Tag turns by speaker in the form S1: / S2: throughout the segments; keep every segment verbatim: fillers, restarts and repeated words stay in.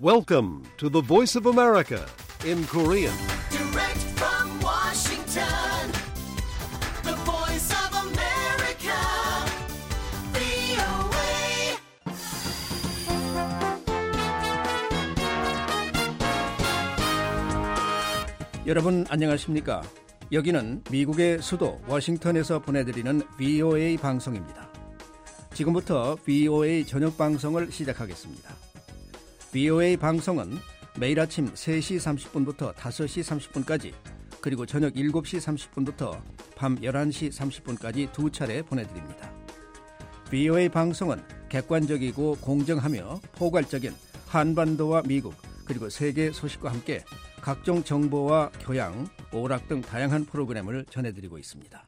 S1: Welcome to the Voice of America in Korean.
S2: Direct from Washington, the Voice of America, 브이오에이.
S3: 여러분 안녕하십니까? 여기는 미국의 수도 워싱턴에서 보내드리는 브이오에이 방송입니다. 지금부터 브이오에이 저녁 방송을 시작하겠습니다. 브이오에이 방송은 매일 아침 세 시 삼십 분부터 다섯 시 삼십 분까지 그리고 저녁 일곱 시 삼십 분부터 밤 열한 시 삼십 분까지 두 차례 보내드립니다. 브이오에이 방송은 객관적이고 공정하며 포괄적인 한반도와 미국 그리고 세계 소식과 함께 각종 정보와 교양, 오락 등 다양한 프로그램을 전해드리고 있습니다.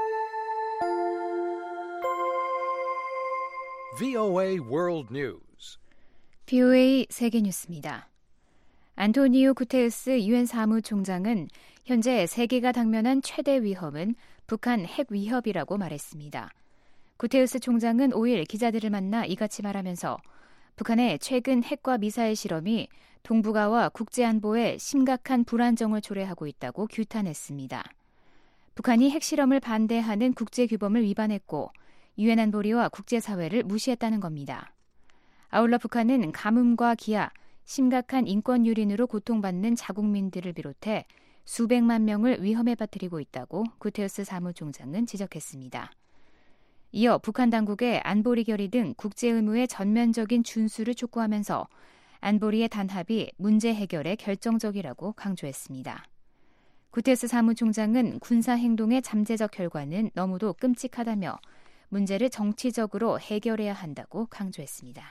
S1: 브이오에이 World News.
S4: 브이오에이 세계뉴스입니다. 안토니오 구테르스 유엔 사무총장은 현재 세계가 당면한 최대 위험은 북한 핵 위협이라고 말했습니다. 구테르스 총장은 오 일 기자들을 만나 이같이 말하면서 북한의 최근 핵과 미사일 실험이 동북아와 국제안보에 심각한 불안정을 초래하고 있다고 규탄했습니다. 북한이 핵실험을 반대하는 국제규범을 위반했고 유엔 안보리와 국제사회를 무시했다는 겁니다. 아울러 북한은 가뭄과 기아, 심각한 인권 유린으로 고통받는 자국민들을 비롯해 수백만 명을 위험에 빠뜨리고 있다고 구테르스 사무총장은 지적했습니다. 이어 북한 당국의 안보리 결의 등 국제 의무의 전면적인 준수를 촉구하면서 안보리의 단합이 문제 해결에 결정적이라고 강조했습니다. 구테르스 사무총장은 군사 행동의 잠재적 결과는 너무도 끔찍하다며 문제를 정치적으로 해결해야 한다고 강조했습니다.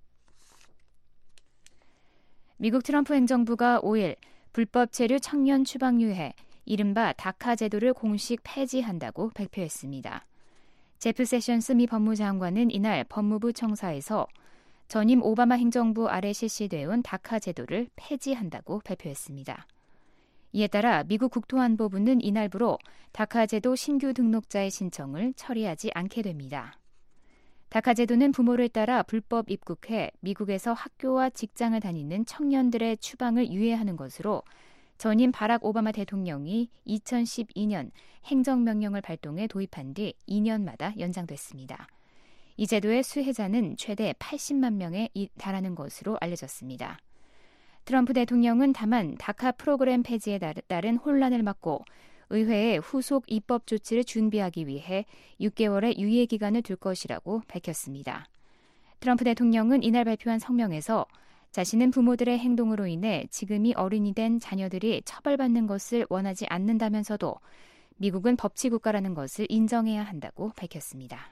S4: 미국 트럼프 행정부가 오 일 불법 체류 청년 추방유예, 이른바 다카 제도를 공식 폐지한다고 발표했습니다. 제프 세션스 미 법무장관은 이날 법무부 청사에서 전임 오바마 행정부 아래 실시되어 온 다카 제도를 폐지한다고 발표했습니다. 이에 따라 미국 국토안보부는 이날부로 다카 제도 신규 등록자의 신청을 처리하지 않게 됩니다. 다카 제도는 부모를 따라 불법 입국해 미국에서 학교와 직장을 다니는 청년들의 추방을 유예하는 것으로 전임 바락 오바마 대통령이 이천십이 년 행정명령을 발동해 도입한 뒤 이 년마다 연장됐습니다. 이 제도의 수혜자는 최대 팔십만 명에 달하는 것으로 알려졌습니다. 트럼프 대통령은 다만 다카 프로그램 폐지에 따른 혼란을 막고 의회에 후속 입법 조치를 준비하기 위해 육 개월의 유예 기간을 둘 것이라고 밝혔습니다. 트럼프 대통령은 이날 발표한 성명에서 자신은 부모들의 행동으로 인해 지금이 어른이 된 자녀들이 처벌받는 것을 원하지 않는다면서도 미국은 법치 국가라는 것을 인정해야 한다고 밝혔습니다.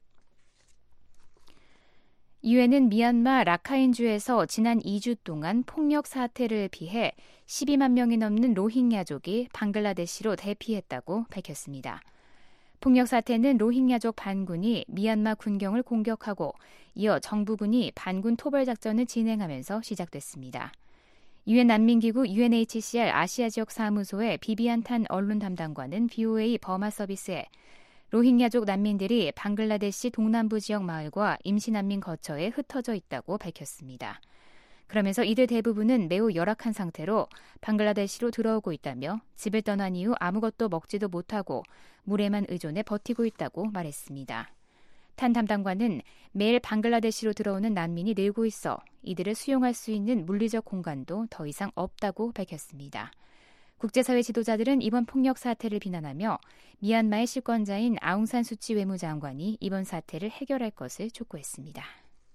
S4: 유엔은 미얀마 라카인주에서 지난 이 주 동안 폭력 사태를 피해 십이만 명이 넘는 로힝야족이 방글라데시로 대피했다고 밝혔습니다. 폭력 사태는 로힝야족 반군이 미얀마 군경을 공격하고 이어 정부군이 반군 토벌 작전을 진행하면서 시작됐습니다. 유엔 난민기구 유엔에이치씨알 아시아 지역 사무소의 비비안 탄 언론 담당관은 브이오에이 버마 서비스에 로힝야족 난민들이 방글라데시 동남부 지역 마을과 임시난민 거처에 흩어져 있다고 밝혔습니다. 그러면서 이들 대부분은 매우 열악한 상태로 방글라데시로 들어오고 있다며 집을 떠난 이후 아무것도 먹지도 못하고 물에만 의존해 버티고 있다고 말했습니다. 탄 담당관은 매일 방글라데시로 들어오는 난민이 늘고 있어 이들을 수용할 수 있는 물리적 공간도 더 이상 없다고 밝혔습니다. 국제사회 지도자들은 이번 폭력 사태를 비난하며 미얀마의 실권자인 아웅산 수치 외무장관이 이번 사태를 해결할 것을 촉구했습니다.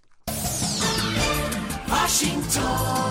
S2: 워싱턴,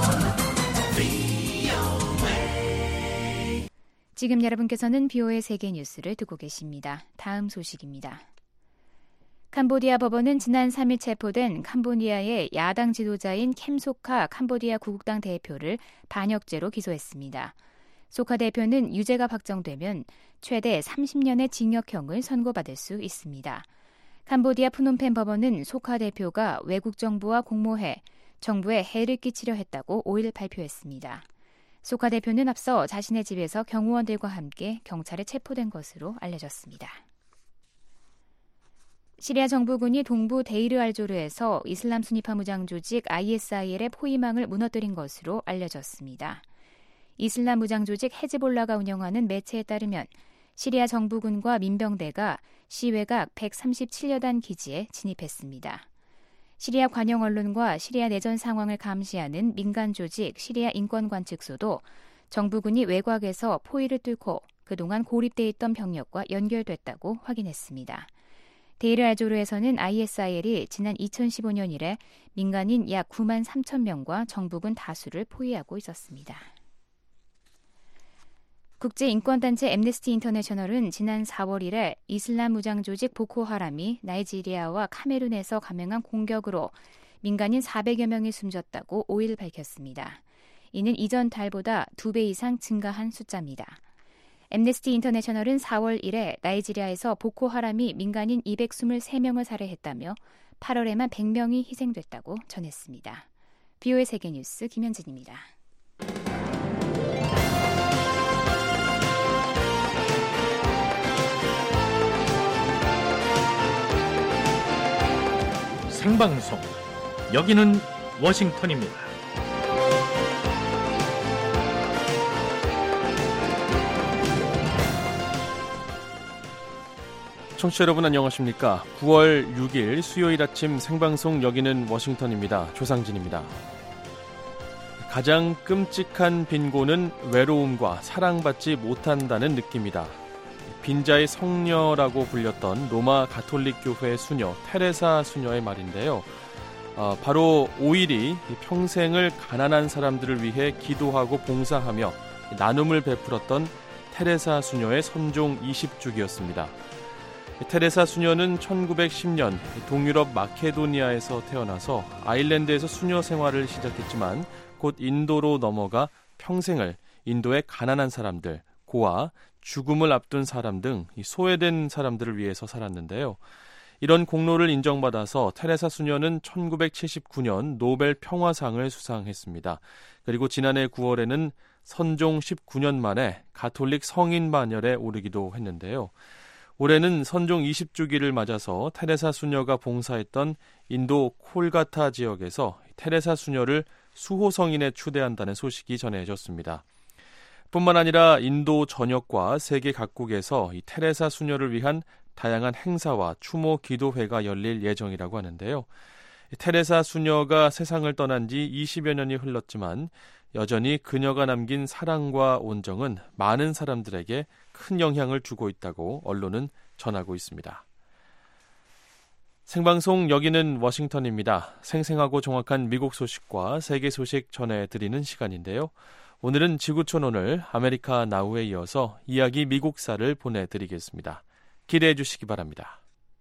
S2: 브이오에이.
S4: 지금 여러분께서는 브이오에이 세계 뉴스를 듣고 계십니다. 다음 소식입니다. 캄보디아 법원은 지난 삼 일 체포된 캄보디아의 야당 지도자인 캠소카 캄보디아 구국당 대표를 반역죄로 기소했습니다. 소카 대표는 유죄가 확정되면 최대 삼십 년의 징역형을 선고받을 수 있습니다. 캄보디아 프놈펜 법원은 소카 대표가 외국 정부와 공모해 정부에 해를 끼치려 했다고 오 일 발표했습니다. 소카 대표는 앞서 자신의 집에서 경호원들과 함께 경찰에 체포된 것으로 알려졌습니다. 시리아 정부군이 동부 데이르 알조르에서 이슬람 순위파 무장 조직 아이에스아이엘의 포위망을 무너뜨린 것으로 알려졌습니다. 이슬람 무장 조직 헤즈볼라가 운영하는 매체에 따르면 시리아 정부군과 민병대가 시외각 백삼십칠여 단 기지에 진입했습니다. 시리아 관영 언론과 시리아 내전 상황을 감시하는 민간 조직 시리아 인권관측소도 정부군이 외곽에서 포위를 뚫고 그동안 고립돼 있던 병력과 연결됐다고 확인했습니다. 데이르 알조르에서는 아이에스아이엘이 지난 이천십오 년 이래 민간인 약 구만 삼천 명과 정부군 다수를 포위하고 있었습니다. 국제인권단체 앰네스티 인터내셔널은 지난 사월 이래 이슬람 무장 조직 보코하람이 나이지리아와 카메룬에서 감행한 공격으로 민간인 사백여 명이 숨졌다고 오 일 밝혔습니다. 이는 이전 달보다 두 배 이상 증가한 숫자입니다. 앰네스티 인터내셔널은 사월 이래 나이지리아에서 보코하람이 민간인 이백이십삼 명을 살해했다며 팔월에만 백 명이 희생됐다고 전했습니다. 비오의 세계뉴스 김현진입니다.
S5: 생방송, 여기는 워싱턴입니다.
S6: 청취자 여러분 안녕하십니까? 구월 육일 수요일 아침 생방송 여기는 워싱턴입니다. 조상진입니다. 가장 끔찍한 빈곤은 외로움과 사랑받지 못한다는 느낌이다. 빈자의 성녀라고 불렸던 로마 가톨릭 교회 수녀 테레사 수녀의 말인데요. 어, 바로 오일이 평생을 가난한 사람들을 위해 기도하고 봉사하며 나눔을 베풀었던 테레사 수녀의 선종 이십 주기였습니다. 테레사 수녀는 천구백십 년 동유럽 마케도니아에서 태어나서 아일랜드에서 수녀 생활을 시작했지만 곧 인도로 넘어가 평생을 인도의 가난한 사람들, 고아, 죽음을 앞둔 사람 등 소외된 사람들을 위해서 살았는데요. 이런 공로를 인정받아서 테레사 수녀는 천구백칠십구 년 노벨 평화상을 수상했습니다. 그리고 지난해 구월에는 선종 십구 년 만에 가톨릭 성인 반열에 오르기도 했는데요. 올해는 선종 이십 주기를 맞아서 테레사 수녀가 봉사했던 인도 콜가타 지역에서 테레사 수녀를 수호성인에 추대한다는 소식이 전해졌습니다. 뿐만 아니라 인도 전역과 세계 각국에서 이 테레사 수녀를 위한 다양한 행사와 추모 기도회가 열릴 예정이라고 하는데요. 테레사 수녀가 세상을 떠난 지 이십여 년이 흘렀지만 여전히 그녀가 남긴 사랑과 온정은 많은 사람들에게 큰 영향을 주고 있다고 언론은 전하고 있습니다. 생방송 여기는 워싱턴입니다. 생생하고 정확한 미국 소식과 세계 소식 전해드리는 시간인데요. 오늘은 지구촌 오늘 아메리카 나우에 이어서 이야기 미국사를 보내드리겠습니다. 기대해 주시기 바랍니다.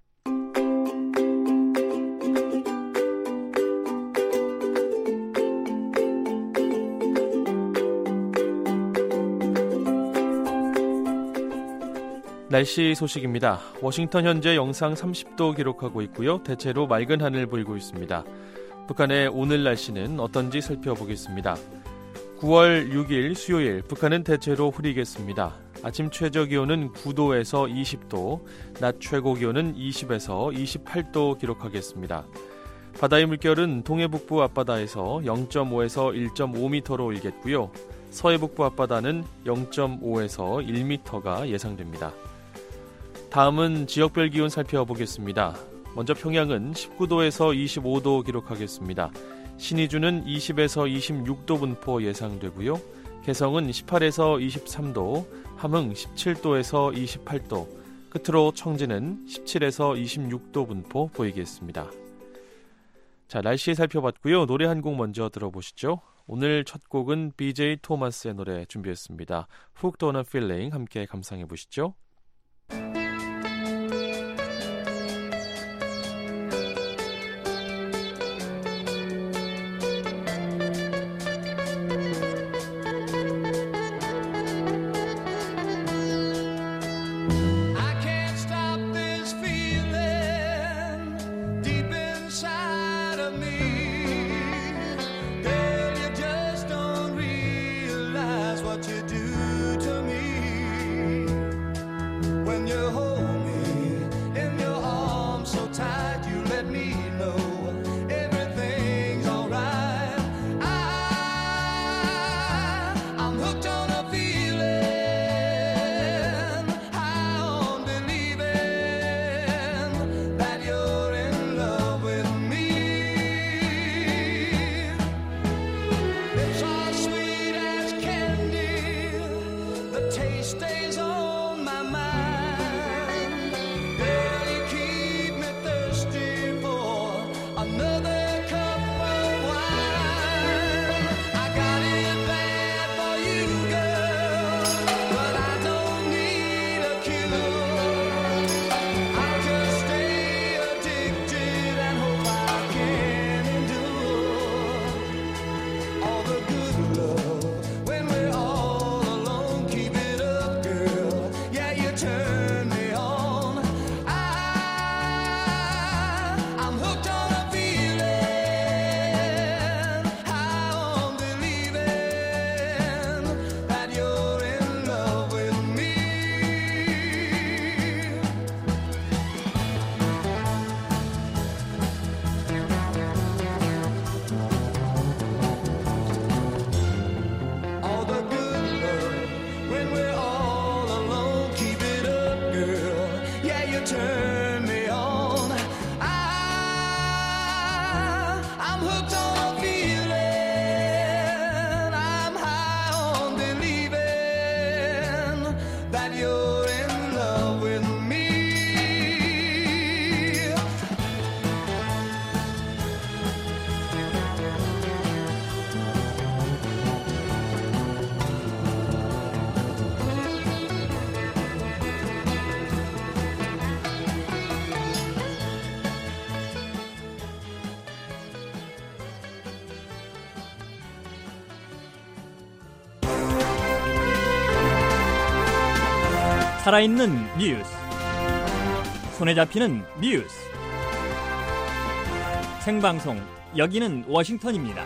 S6: 날씨 소식입니다. 워싱턴 현재 영상 삼십 도 기록하고 있고요. 대체로 맑은 하늘 보이고 있습니다. 북한의 오늘 날씨는 어떤지 살펴보겠습니다. 구월 육일 수요일 북한은 대체로 흐리겠습니다. 아침 최저 기온은 구 도에서 이십 도, 낮 최고 기온은 이십에서 이십팔 도 기록하겠습니다. 바다의 물결은 동해북부 앞바다에서 영 점 오에서 일 점 오 미터로 일겠고요. 서해북부 앞바다는 영 점 오에서 일 미터가 예상됩니다. 다음은 지역별 기온 살펴보겠습니다. 먼저 평양은 십구 도에서 이십오 도 기록하겠습니다. 신의주는 이십에서 이십육 도 분포 예상되고요. 개성은 십팔에서 이십삼 도, 함흥 십칠 도에서 이십팔 도, 끝으로 청진은 십칠에서 이십육 도 분포 보이겠습니다. 자, 날씨 살펴봤고요. 노래 한 곡 먼저 들어보시죠. 오늘 첫 곡은 비제이 토마스의 노래 준비했습니다. Hooked on a Feeling 함께 감상해 보시죠.
S2: What you do to me
S7: 살아있는 뉴스, 손에 잡히는 뉴스, 생방송, 여기는 워싱턴입니다.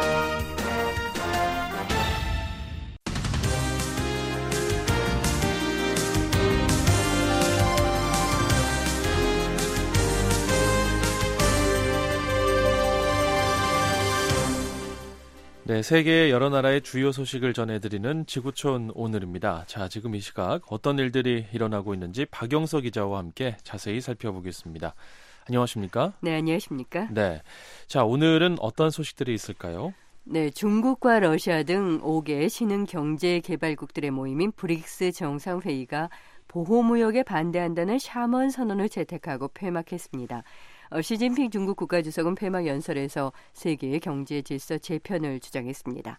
S6: 네, 세계의 여러 나라의 주요 소식을 전해드리는 지구촌 오늘입니다. 자, 지금 이 시각 어떤 일들이 일어나고 있는지 박영서 기자와 함께 자세히 살펴보겠습니다. 안녕하십니까?
S8: 네, 안녕하십니까?
S6: 네, 자, 오늘은 어떤 소식들이 있을까요?
S8: 네, 중국과 러시아 등 오 개 신흥 경제 개발국들의 모임인 브릭스 정상회의가 보호무역에 반대한다는 샤먼 선언을 채택하고 폐막했습니다. 어, 시진핑 중국 국가주석은 폐막 연설에서 세계의 경제 질서 재편을 주장했습니다.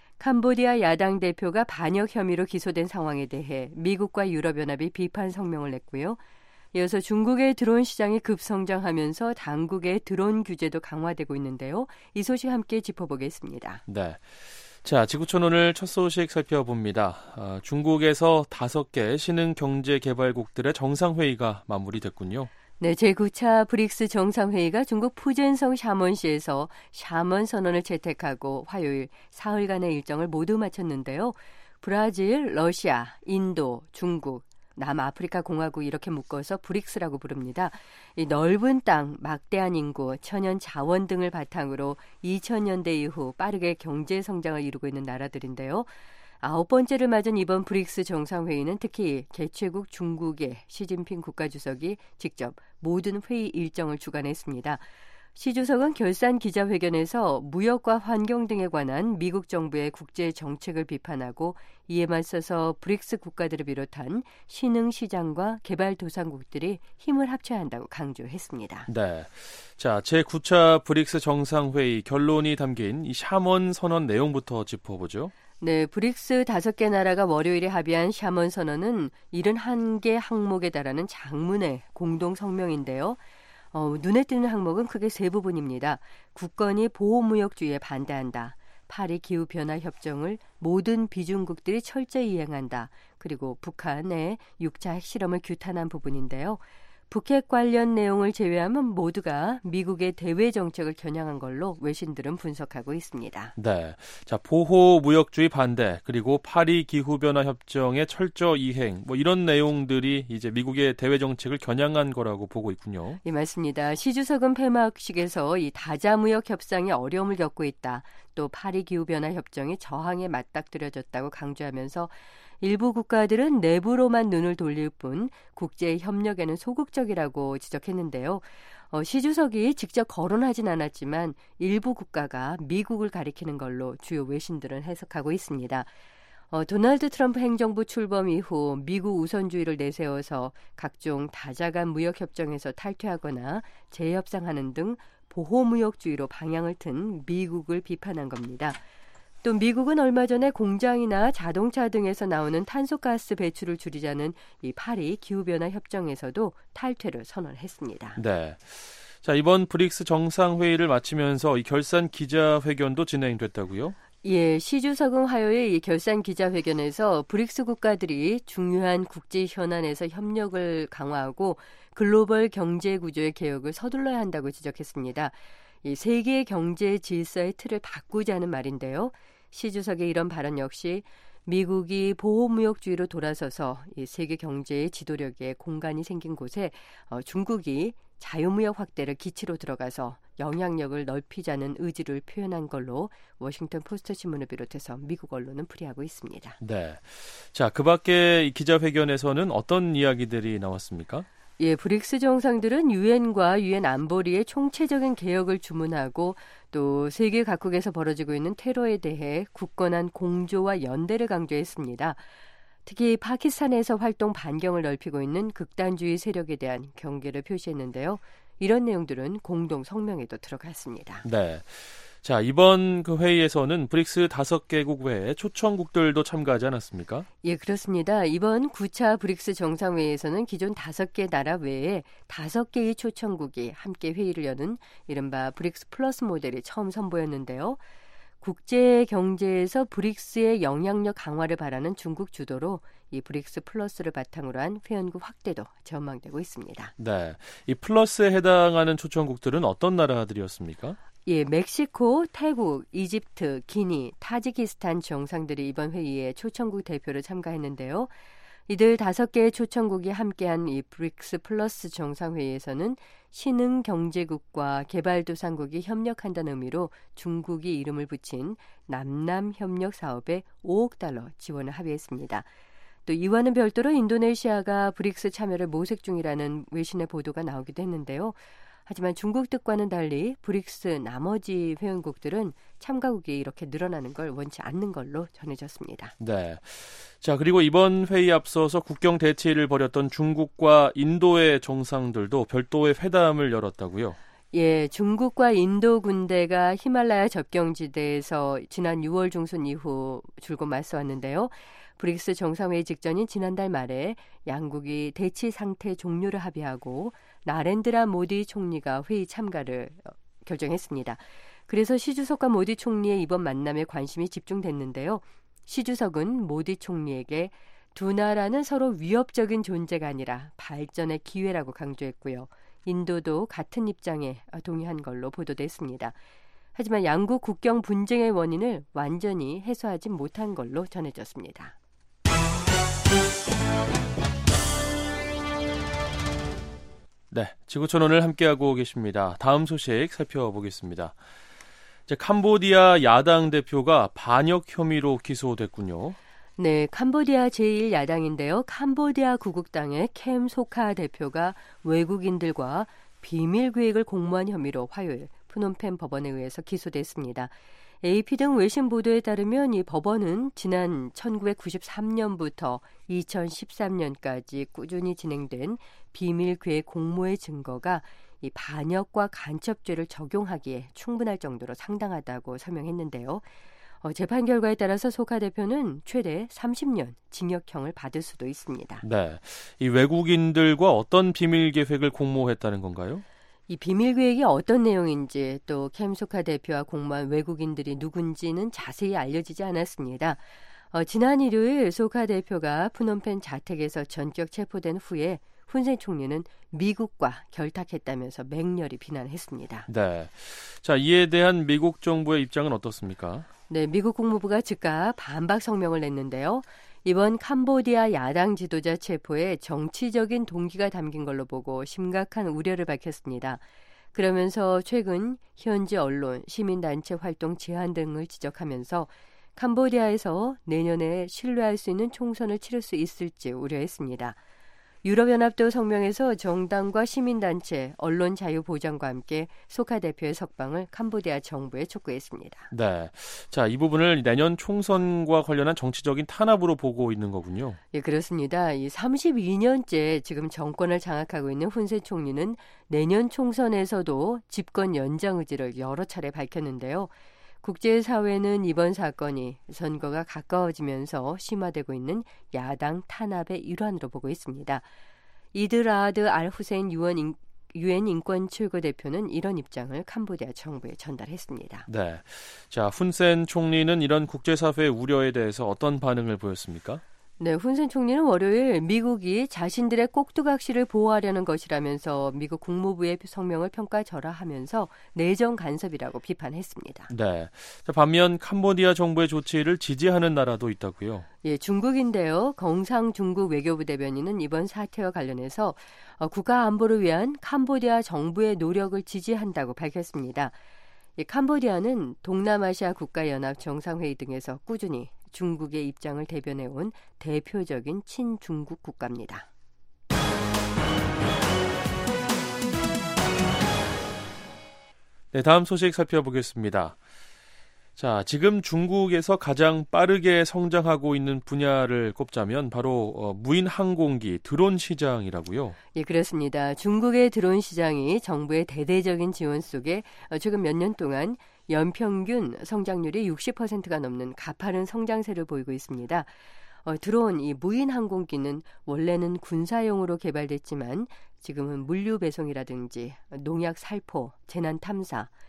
S8: 캄보디아 야당 대표가 반역 혐의로 기소된 상황에 대해 미국과 유럽연합이 비판 성명을 냈고요. 이어서 중국의 드론 시장이 급성장하면서 당국의 드론 규제도 강화되고 있는데요. 이 소식 함께 짚어보겠습니다.
S6: 네. 자, 지구촌 오늘 첫 소식 살펴봅니다. 어, 중국에서 다섯 개 신흥 경제 개발국들의 정상회의가 마무리됐군요.
S8: 네, 제구 차 브릭스 정상회의가 중국 푸젠성 샤먼시에서 샤먼 선언을 채택하고 화요일 사흘간의 일정을 모두 마쳤는데요. 브라질, 러시아, 인도, 중국, 남아프리카 공화국 이렇게 묶어서 브릭스라고 부릅니다. 이 넓은 땅, 막대한 인구, 천연 자원 등을 바탕으로 이천 년대 이후 빠르게 경제 성장을 이루고 있는 나라들인데요. 아홉 번째를 맞은 이번 브릭스 정상회의는 특히 개최국 중국의 시진핑 국가주석이 직접 모든 회의 일정을 주관했습니다. 시 주석은 결산 기자회견에서 무역과 환경 등에 관한 미국 정부의 국제 정책을 비판하고 이에 맞서서 브릭스 국가들을 비롯한 신흥 시장과 개발도상국들이 힘을 합쳐야 한다고 강조했습니다.
S6: 네, 자, 제구 차 브릭스 정상회의 결론이 담긴 이 샤먼 선언 내용부터 짚어보죠.
S8: 네, 브릭스 다섯 개 나라가 월요일에 합의한 샤먼 선언은 칠십일 개 항목에 달하는 장문의 공동 성명인데요. 어, 눈에 띄는 항목은 크게 세 부분입니다. 국건이 보호무역주의에 반대한다. 파리 기후변화 협정을 모든 비중국들이 철저히 이행한다. 그리고 북한의 육 차 핵실험을 규탄한 부분인데요. 북핵 관련 내용을 제외하면 모두가 미국의 대외 정책을 겨냥한 걸로 외신들은 분석하고 있습니다.
S6: 네, 자, 보호 무역주의 반대 그리고 파리 기후 변화 협정의 철저 이행 뭐 이런 내용들이 이제 미국의 대외 정책을 겨냥한 거라고 보고 있군요.
S8: 네, 맞습니다. 시 주석은 폐막식에서 이 다자 무역 협상이 어려움을 겪고 있다. 또 파리 기후 변화 협정이 저항에 맞닥뜨려졌다고 강조하면서 일부 국가들은 내부로만 눈을 돌릴 뿐 국제 협력에는 소극적이라고 지적했는데요. 어, 시 주석이 직접 거론하진 않았지만 일부 국가가 미국을 가리키는 걸로 주요 외신들은 해석하고 있습니다. 어, 도널드 트럼프 행정부 출범 이후 미국 우선주의를 내세워서 각종 다자간 무역협정에서 탈퇴하거나 재협상하는 등 보호무역주의로 방향을 튼 미국을 비판한 겁니다. 또 미국은 얼마 전에 공장이나 자동차 등에서 나오는 탄소가스 배출을 줄이자는 이 파리 기후변화 협정에서도 탈퇴를 선언했습니다.
S6: 네. 자, 이번 브릭스 정상회의를 마치면서 이 결산 기자회견도 진행됐다고요?
S8: 예, 시 주석은 화요일 이 결산 기자회견에서 브릭스 국가들이 중요한 국제 현안에서 협력을 강화하고 글로벌 경제 구조의 개혁을 서둘러야 한다고 지적했습니다. 이 세계 경제 질서의 틀을 바꾸자는 말인데요. 시 주석의 이런 발언 역시 미국이 보호무역주의로 돌아서서 이 세계 경제의 지도력에 공간이 생긴 곳에 어, 중국이 자유무역 확대를 기치로 들어가서 영향력을 넓히자는 의지를 표현한 걸로 워싱턴 포스트 신문을 비롯해서 미국 언론은 풀이하고 있습니다.
S6: 네. 자, 그 밖에 기자회견에서는 어떤 이야기들이 나왔습니까?
S8: 예, 브릭스 정상들은 유엔과 유엔 안보리의 총체적인 개혁을 주문하고 또 세계 각국에서 벌어지고 있는 테러에 대해 굳건한 공조와 연대를 강조했습니다. 특히 파키스탄에서 활동 반경을 넓히고 있는 극단주의 세력에 대한 경계를 표시했는데요. 이런 내용들은 공동 성명에도 들어갔습니다.
S6: 네. 자, 이번 그 회의에서는 브릭스 다섯 개국 외에 초청국들도 참가하지 않았습니까?
S8: 예, 그렇습니다. 이번 구 차 브릭스 정상회의에서는 기존 다섯 개 나라 외에 다섯 개의 초청국이 함께 회의를 여는 이른바 브릭스 플러스 모델이 처음 선보였는데요. 국제 경제에서 브릭스의 영향력 강화를 바라는 중국 주도로 이 브릭스 플러스를 바탕으로 한 회원국 확대도 전망되고 있습니다.
S6: 네, 이 플러스에 해당하는 초청국들은 어떤 나라들이었습니까?
S8: 예, 멕시코, 태국, 이집트, 기니, 타지키스탄 정상들이 이번 회의에 초청국 대표로 참가했는데요. 이들 다섯 개의 초청국이 함께한 이 브릭스 플러스 정상회의에서는 신흥 경제국과 개발도상국이 협력한다는 의미로 중국이 이름을 붙인 남남협력 사업에 오억 달러 지원을 합의했습니다. 또 이와는 별도로 인도네시아가 브릭스 참여를 모색 중이라는 외신의 보도가 나오기도 했는데요. 하지만 중국 뜻과는 달리 브릭스 나머지 회원국들은 참가국이 이렇게 늘어나는 걸 원치 않는 걸로 전해졌습니다.
S6: 네. 자, 그리고 이번 회의에 앞서서 국경 대치를 벌였던 중국과 인도의 정상들도 별도의 회담을 열었다고요?
S8: 예, 중국과 인도 군대가 히말라야 접경지대에서 지난 유월 중순 이후 줄곧 맞서왔는데요. 브릭스 정상회의 직전인 지난달 말에 양국이 대치 상태 종료를 합의하고 나렌드라 모디 총리가 회의 참가를 결정했습니다. 그래서 시 주석과 모디 총리의 이번 만남에 관심이 집중됐는데요. 시 주석은 모디 총리에게 두 나라는 서로 위협적인 존재가 아니라 발전의 기회라고 강조했고요. 인도도 같은 입장에 동의한 걸로 보도됐습니다. 하지만 양국 국경 분쟁의 원인을 완전히 해소하지 못한 걸로 전해졌습니다.
S6: 네, 지구촌 오늘 함께하고 계십니다. 다음 소식 살펴보겠습니다. 이제 캄보디아 야당 대표가 반역 혐의로 기소됐군요.
S8: 네, 캄보디아 제일 야당인데요. 캄보디아 구국당의 캠 소카 대표가 외국인들과 비밀 계획을 공모한 혐의로 화요일 프놈펜 법원에 의해서 기소됐습니다. 에이피 등 외신 보도에 따르면 이 법원은 지난 천구백구십삼 년부터 이천십삼 년까지 꾸준히 진행된 비밀 계획 공모의 증거가 이 반역과 간첩죄를 적용하기에 충분할 정도로 상당하다고 설명했는데요. 어, 재판 결과에 따라서 소카 대표는 최대 삼십 년 징역형을 받을 수도 있습니다.
S6: 네, 이 외국인들과 어떤 비밀 계획을 공모했다는 건가요?
S8: 이 비밀 계획이 어떤 내용인지 또 캠 소카 대표와 공모한 외국인들이 누군지는 자세히 알려지지 않았습니다. 어, 지난 일요일 소카 대표가 프놈펜 자택에서 전격 체포된 후에 훈센 총리는 미국과 결탁했다면서 맹렬히 비난했습니다.
S6: 네, 자 이에 대한 미국 정부의 입장은 어떻습니까?
S8: 네, 미국 국무부가 즉각 반박 성명을 냈는데요. 이번 캄보디아 야당 지도자 체포에 정치적인 동기가 담긴 걸로 보고 심각한 우려를 밝혔습니다. 그러면서 최근 현지 언론, 시민단체 활동 제한 등을 지적하면서 캄보디아에서 내년에 신뢰할 수 있는 총선을 치를 수 있을지 우려했습니다. 유럽연합도 성명에서 정당과 시민단체, 언론 자유 보장과 함께 소카 대표의 석방을 캄보디아 정부에 촉구했습니다.
S6: 네, 자 이 부분을 내년 총선과 관련한 정치적인 탄압으로 보고 있는 거군요.
S8: 예, 그렇습니다. 이 삼십이 년째 지금 정권을 장악하고 있는 훈센 총리는 내년 총선에서도 집권 연장 의지를 여러 차례 밝혔는데요. 국제사회는 이번 사건이 선거가 가까워지면서 심화되고 있는 야당 탄압의 일환으로 보고 있습니다. 이드라드 알 후세인 유엔, 유엔 인권 최고대표는 이런 입장을 캄보디아 정부에 전달했습니다.
S6: 네, 자 훈센 총리는 이런 국제사회의 우려에 대해서 어떤 반응을 보였습니까?
S8: 네, 훈센 총리는 월요일 미국이 자신들의 꼭두각시를 보호하려는 것이라면서 미국 국무부의 성명을 평가절하하면서 내정 간섭이라고 비판했습니다.
S6: 네, 자, 반면 캄보디아 정부의 조치를 지지하는 나라도 있다고요?
S8: 예, 중국인데요. 경상 중국 외교부 대변인은 이번 사태와 관련해서 국가 안보를 위한 캄보디아 정부의 노력을 지지한다고 밝혔습니다. 이 캄보디아는 동남아시아 국가연합 정상회의 등에서 꾸준히 중국의 입장을 대변해온 대표적인 친중국 국가입니다.
S6: 네, 다음 소식 살펴보겠습니다. 자, 지금 중국에서 가장 빠르게 성장하고 있는 분야를 꼽자면 바로 어, 무인 항공기 드론 시장이라고요.
S8: 예, 그렇습니다. 중국의 드론 시장이 정부의 대대적인 지원 속에 최근 몇 년 동안 연평균 성장률이 육십 퍼센트가 넘는 가파른 성장세를 보이고 있습니다. 어, 드론, 이 무인 항공기는 원래는 군사용으로 개발됐지만 지금은 물류 배송이라든지 농약 살포, 재난 탐사,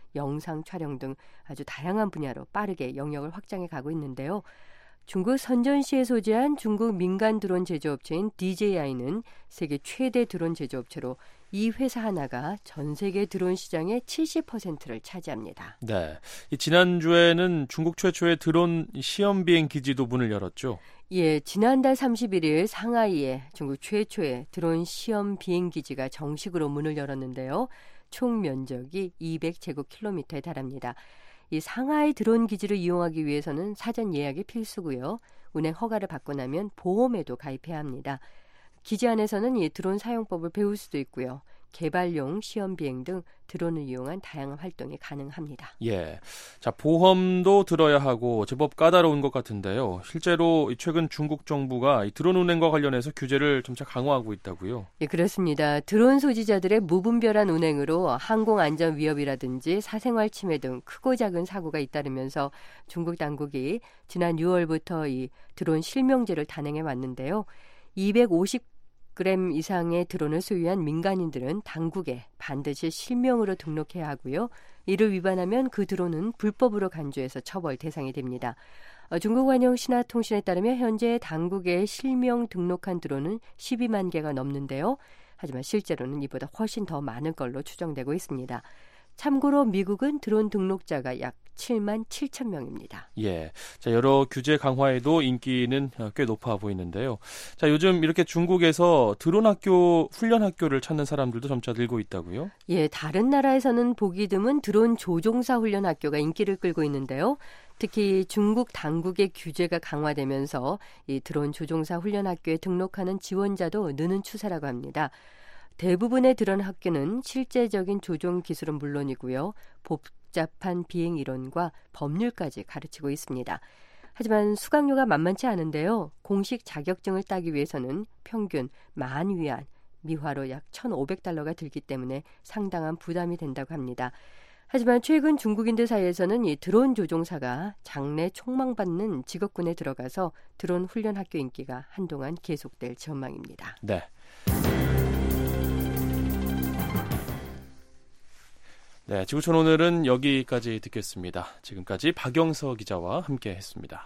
S8: 영상 촬영 등 아주 다양한 분야로 빠르게 영역을 확장해 가고 있는데요. 중국 선전시에 소재한 중국 민간 드론 제조업체인 디제이아이는 세계 최대 드론 제조업체로 이 회사 하나가 전 세계 드론 시장의 칠십 퍼센트를 차지합니다.
S6: 네, 이 지난주에는 중국 최초의 드론 시험 비행 기지도 문을 열었죠.
S8: 예, 지난달 삼십일 일 상하이에 중국 최초의 드론 시험 비행 기지가 정식으로 문을 열었는데요. 총 면적이 이백 제곱킬로미터에 달합니다. 이 상하이 드론 기지를 이용하기 위해서는 사전 예약이 필수고요. 운행 허가를 받고 나면 보험에도 가입해야 합니다. 기지 안에서는 이 드론 사용법을 배울 수도 있고요. 개발용 시험 비행 등 드론을 이용한 다양한 활동이 가능합니다.
S6: 예, 자 보험도 들어야 하고 제법 까다로운 것 같은데요. 실제로 최근 중국 정부가 이 드론 운행과 관련해서 규제를 점차 강화하고 있다고요?
S8: 예, 그렇습니다. 드론 소지자들의 무분별한 운행으로 항공 안전 위협이라든지 사생활 침해 등 크고 작은 사고가 잇따르면서 중국 당국이 지난 유월부터 이 드론 실명제를 단행해 왔는데요. 이백오십 그램 이상의 드론을 소유한 민간인들은 당국에 반드시 실명으로 등록해야 하고요. 이를 위반하면 그 드론은 불법으로 간주해서 처벌 대상이 됩니다. 어, 중국 환영 신화통신에 따르면 현재 당국에 실명 등록한 드론은 십이만 개가 넘는데요. 하지만 실제로는 이보다 훨씬 더 많을 걸로 추정되고 있습니다. 참고로 미국은 드론 등록자가 약 칠만 칠천 명입니다.
S6: 예, 자 여러 규제 강화에도 인기는 꽤 높아 보이는데요. 자 요즘 이렇게 중국에서 드론 학교, 훈련 학교를 찾는 사람들도 점차 늘고 있다고요?
S8: 예, 다른 나라에서는 보기 드문 드론 조종사 훈련 학교가 인기를 끌고 있는데요. 특히 중국 당국의 규제가 강화되면서 이 드론 조종사 훈련 학교에 등록하는 지원자도 느는 추세라고 합니다. 대부분의 드론 학교는 실제적인 조종 기술은 물론이고요. 복잡한 비행 이론과 법률까지 가르치고 있습니다. 하지만 수강료가 만만치 않은데요. 공식 자격증을 따기 위해서는 평균 만 위안, 미화로 약 천오백 달러가 들기 때문에 상당한 부담이 된다고 합니다. 하지만 최근 중국인들 사이에서는 이 드론 조종사가 장래 촉망받는 직업군에 들어가서 드론 훈련 학교 인기가 한동안 계속될 전망입니다.
S6: 네. 네, 지구촌 오늘은 여기까지 듣겠습니다. 지금까지 박영서 기자와 함께했습니다.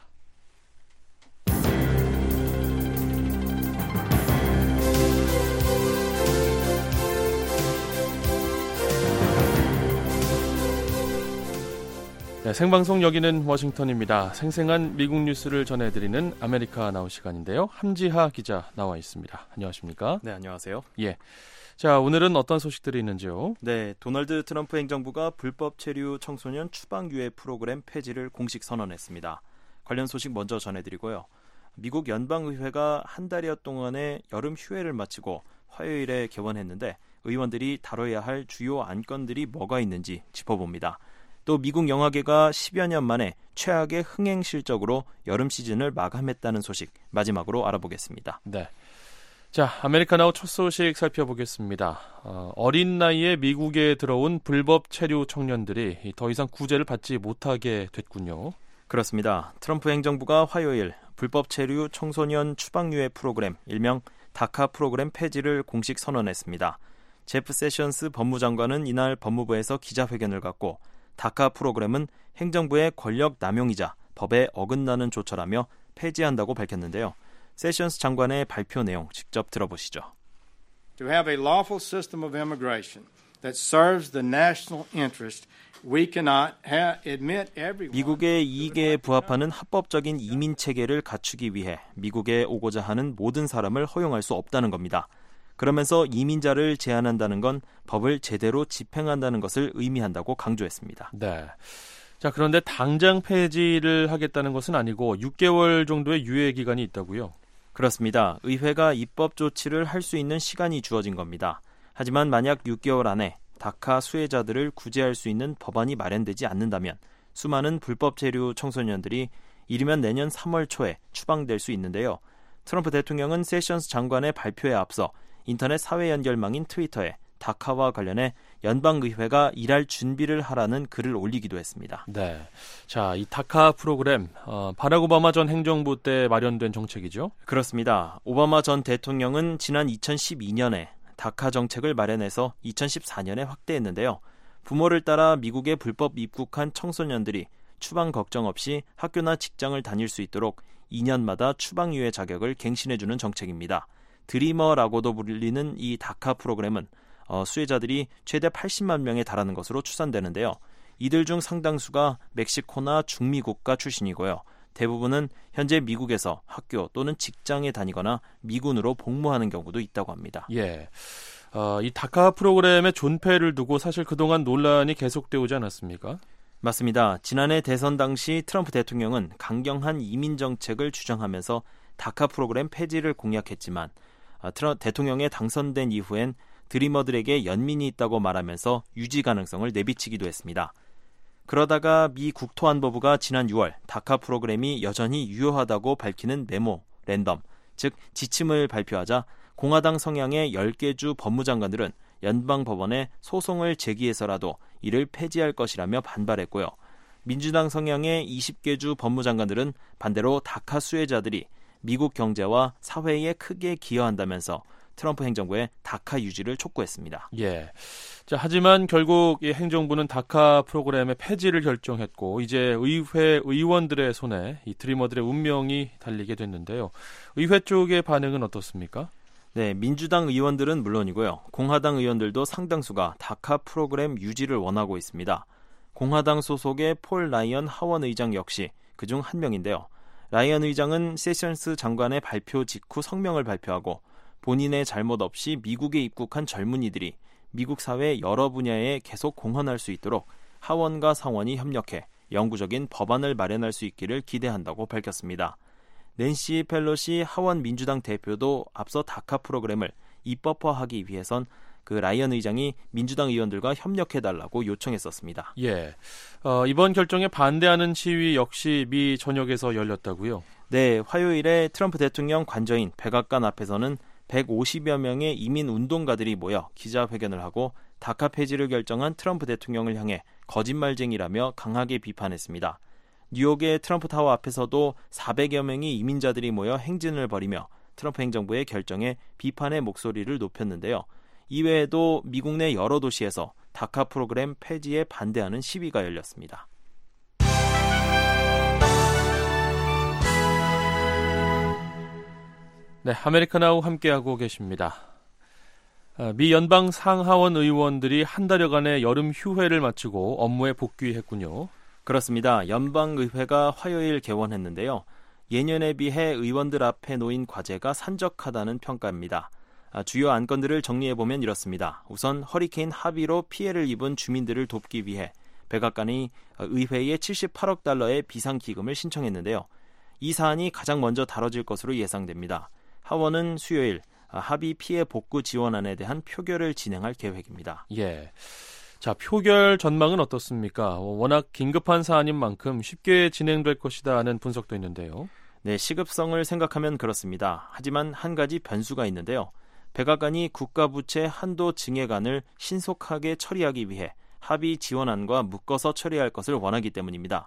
S6: 네, 생방송 여기는 워싱턴입니다. 생생한 미국 뉴스를 전해드리는 아메리카 나우 시간인데요. 함지하 기자 나와 있습니다. 안녕하십니까?
S9: 네, 안녕하세요.
S6: 예. 자, 오늘은 어떤 소식들이 있는지요?
S9: 네, 도널드 트럼프 행정부가 불법 체류 청소년 추방 유예 프로그램 폐지를 공식 선언했습니다. 관련 소식 먼저 전해드리고요. 미국 연방의회가 한 달여 동안의 여름 휴회를 마치고 화요일에 개원했는데 의원들이 다뤄야 할 주요 안건들이 뭐가 있는지 짚어봅니다. 또 미국 영화계가 십여 년 만에 최악의 흥행 실적으로 여름 시즌을 마감했다는 소식 마지막으로 알아보겠습니다.
S6: 네. 자, 아메리카나우 첫 소식 살펴보겠습니다. 어, 어린 나이에 미국에 들어온 불법 체류 청년들이 더 이상 구제를 받지 못하게 됐군요.
S9: 그렇습니다. 트럼프 행정부가 화요일 불법 체류 청소년 추방유예 프로그램, 일명 다카 프로그램 폐지를 공식 선언했습니다. 제프 세션스 법무장관은 이날 법무부에서 기자회견을 갖고 다카 프로그램은 행정부의 권력 남용이자 법에 어긋나는 조처라며 폐지한다고 밝혔는데요. 세션스 장관의 발표 내용 직접 들어보시죠.
S10: To have a lawful system of immigration that serves the national interest, we cannot ha- admit everyone.
S9: 미국의 이익에 부합하는 합법적인 이민 체계를 갖추기 위해 미국에 오고자 하는 모든 사람을 허용할 수 없다는 겁니다. 그러면서 이민자를 제한한다는 건 법을 제대로 집행한다는 것을 의미한다고 강조했습니다.
S6: 네. 자, 그런데 당장 폐지를 하겠다는 것은 아니고 육 개월 정도의 유예 기간이 있다고요?
S9: 그렇습니다. 의회가 입법 조치를 할 수 있는 시간이 주어진 겁니다. 하지만 만약 육 개월 안에 다카 수혜자들을 구제할 수 있는 법안이 마련되지 않는다면 수많은 불법 체류 청소년들이 이르면 내년 삼월 초에 추방될 수 있는데요. 트럼프 대통령은 세션스 장관의 발표에 앞서 인터넷 사회 연결망인 트위터에 다카와 관련해 연방의회가 일할 준비를 하라는 글을 올리기도 했습니다.
S6: 네, 자, 이 다카 프로그램 어, 바락 오바마 전 행정부 때 마련된 정책이죠?
S9: 그렇습니다. 오바마 전 대통령은 지난 이천십이 년에 다카 정책을 마련해서 이천십사 년에 확대했는데요. 부모를 따라 미국에 불법 입국한 청소년들이 추방 걱정 없이 학교나 직장을 다닐 수 있도록 이 년마다 추방유예 자격을 갱신해주는 정책입니다. 드리머라고도 불리는 이 다카 프로그램은 어, 수혜자들이 최대 팔십만 명에 달하는 것으로 추산되는데요. 이들 중 상당수가 멕시코나 중미 국가 출신이고요. 대부분은 현재 미국에서 학교 또는 직장에 다니거나 미군으로 복무하는 경우도 있다고 합니다.
S6: 예, 어, 이 다카 프로그램의 존폐를 두고 사실 그동안 논란이 계속되어 오지 않았습니까?
S9: 맞습니다. 지난해 대선 당시 트럼프 대통령은 강경한 이민 정책을 주장하면서 다카 프로그램 폐지를 공약했지만 트럼프 대통령에 당선된 이후엔 드리머들에게 연민이 있다고 말하면서 유지 가능성을 내비치기도 했습니다. 그러다가 미 국토안보부가 지난 유월 다카 프로그램이 여전히 유효하다고 밝히는 메모, 랜덤, 즉 지침을 발표하자 공화당 성향의 열 개 주 법무장관들은 연방법원에 소송을 제기해서라도 이를 폐지할 것이라며 반발했고요. 민주당 성향의 이십 개 주 법무장관들은 반대로 다카 수혜자들이 미국 경제와 사회에 크게 기여한다면서 트럼프 행정부의 다카 유지를 촉구했습니다.
S6: 예. 자, 하지만 결국 이 행정부는 다카 프로그램의 폐지를 결정했고 이제 의회 의원들의 손에 이 드리머들의 운명이 달리게 됐는데요. 의회 쪽의 반응은 어떻습니까?
S9: 네, 민주당 의원들은 물론이고요. 공화당 의원들도 상당수가 다카 프로그램 유지를 원하고 있습니다. 공화당 소속의 폴 라이언 하원 의장 역시 그중 한 명인데요. 라이언 의장은 세션스 장관의 발표 직후 성명을 발표하고 본인의 잘못 없이 미국에 입국한 젊은이들이 미국 사회 여러 분야에 계속 공헌할 수 있도록 하원과 상원이 협력해 영구적인 법안을 마련할 수 있기를 기대한다고 밝혔습니다. 낸시 펠로시 하원 민주당 대표도 앞서 다카 프로그램을 입법화하기 위해선 그 라이언 의장이 민주당 의원들과 협력해달라고 요청했었습니다.
S6: 예, 어, 이번 결정에 반대하는 시위 역시 미 전역에서 열렸다고요?
S9: 네, 화요일에 트럼프 대통령 관저인 백악관 앞에서는 백오십여 명의 이민 운동가들이 모여 기자회견을 하고 다카 폐지를 결정한 트럼프 대통령을 향해 거짓말쟁이라며 강하게 비판했습니다. 뉴욕의 트럼프 타워 앞에서도 사백여 명의 이민자들이 모여 행진을 벌이며 트럼프 행정부의 결정에 비판의 목소리를 높였는데요. 이외에도 미국 내 여러 도시에서 다카 프로그램 폐지에 반대하는 시위가 열렸습니다.
S6: 네, 아메리카나우 함께하고 계십니다. 미 연방 상하원 의원들이 한 달여간의 여름 휴회를 마치고 업무에 복귀했군요.
S9: 그렇습니다. 연방의회가 화요일 개원했는데요. 예년에 비해 의원들 앞에 놓인 과제가 산적하다는 평가입니다. 주요 안건들을 정리해보면 이렇습니다. 우선 허리케인 하비로 피해를 입은 주민들을 돕기 위해 백악관이 의회에 칠십팔억 달러의 비상기금을 신청했는데요. 이 사안이 가장 먼저 다뤄질 것으로 예상됩니다. 하원은 수요일 하비 피해 복구 지원안에 대한 표결을 진행할 계획입니다.
S6: 예. 자, 표결 전망은 어떻습니까? 워낙 긴급한 사안인 만큼 쉽게 진행될 것이다 하는 분석도 있는데요.
S9: 네, 시급성을 생각하면 그렇습니다. 하지만 한 가지 변수가 있는데요. 백악관이 국가부채 한도 증액안을 신속하게 처리하기 위해 합의 지원안과 묶어서 처리할 것을 원하기 때문입니다.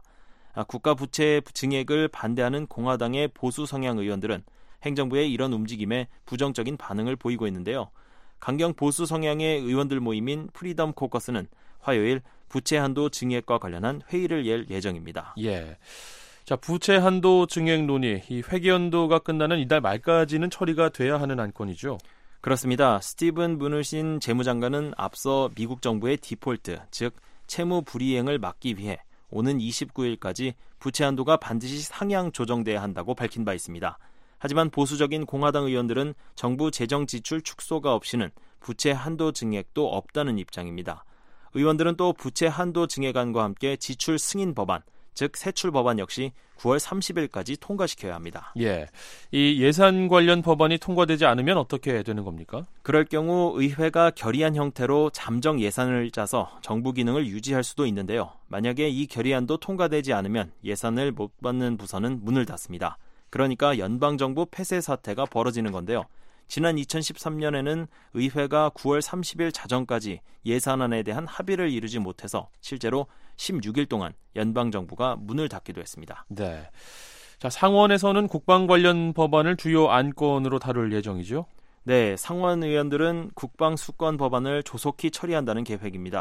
S9: 국가부채 증액을 반대하는 공화당의 보수 성향 의원들은 행정부의 이런 움직임에 부정적인 반응을 보이고 있는데요. 강경 보수 성향의 의원들 모임인 프리덤 코커스는 화요일 부채 한도 증액과 관련한 회의를 열 예정입니다.
S6: 예. 자, 부채 한도 증액 논의, 이 회계연도가 끝나는 이달 말까지는 처리가 돼야 하는 안건이죠.
S9: 그렇습니다. 스티븐 무누신 재무장관은 앞서 미국 정부의 디폴트, 즉 채무 불이행을 막기 위해 오는 이십구일까지 부채 한도가 반드시 상향 조정돼야 한다고 밝힌 바 있습니다. 하지만 보수적인 공화당 의원들은 정부 재정 지출 축소가 없이는 부채 한도 증액도 없다는 입장입니다. 의원들은 또 부채 한도 증액안과 함께 지출 승인 법안, 즉 세출 법안 역시 구월 삼십일까지 통과시켜야 합니다.
S6: 예, 이 예산 관련 법안이 통과되지 않으면 어떻게 되는 겁니까?
S9: 그럴 경우 의회가 결의안 형태로 잠정 예산을 짜서 정부 기능을 유지할 수도 있는데요. 만약에 이 결의안도 통과되지 않으면 예산을 못 받는 부서는 문을 닫습니다. 그러니까 연방정부 폐쇄 사태가 벌어지는 건데요. 지난 이천십삼년에는 의회가 구월 삼십일 자정까지 예산안에 대한 합의를 이루지 못해서 실제로 십육일 동안 연방정부가 문을 닫기도 했습니다.
S6: 네. 자, 상원에서는 국방 관련 법안을 주요 안건으로 다룰 예정이죠?
S9: 네, 상원 의원들은 국방 수권 법안을 조속히 처리한다는 계획입니다.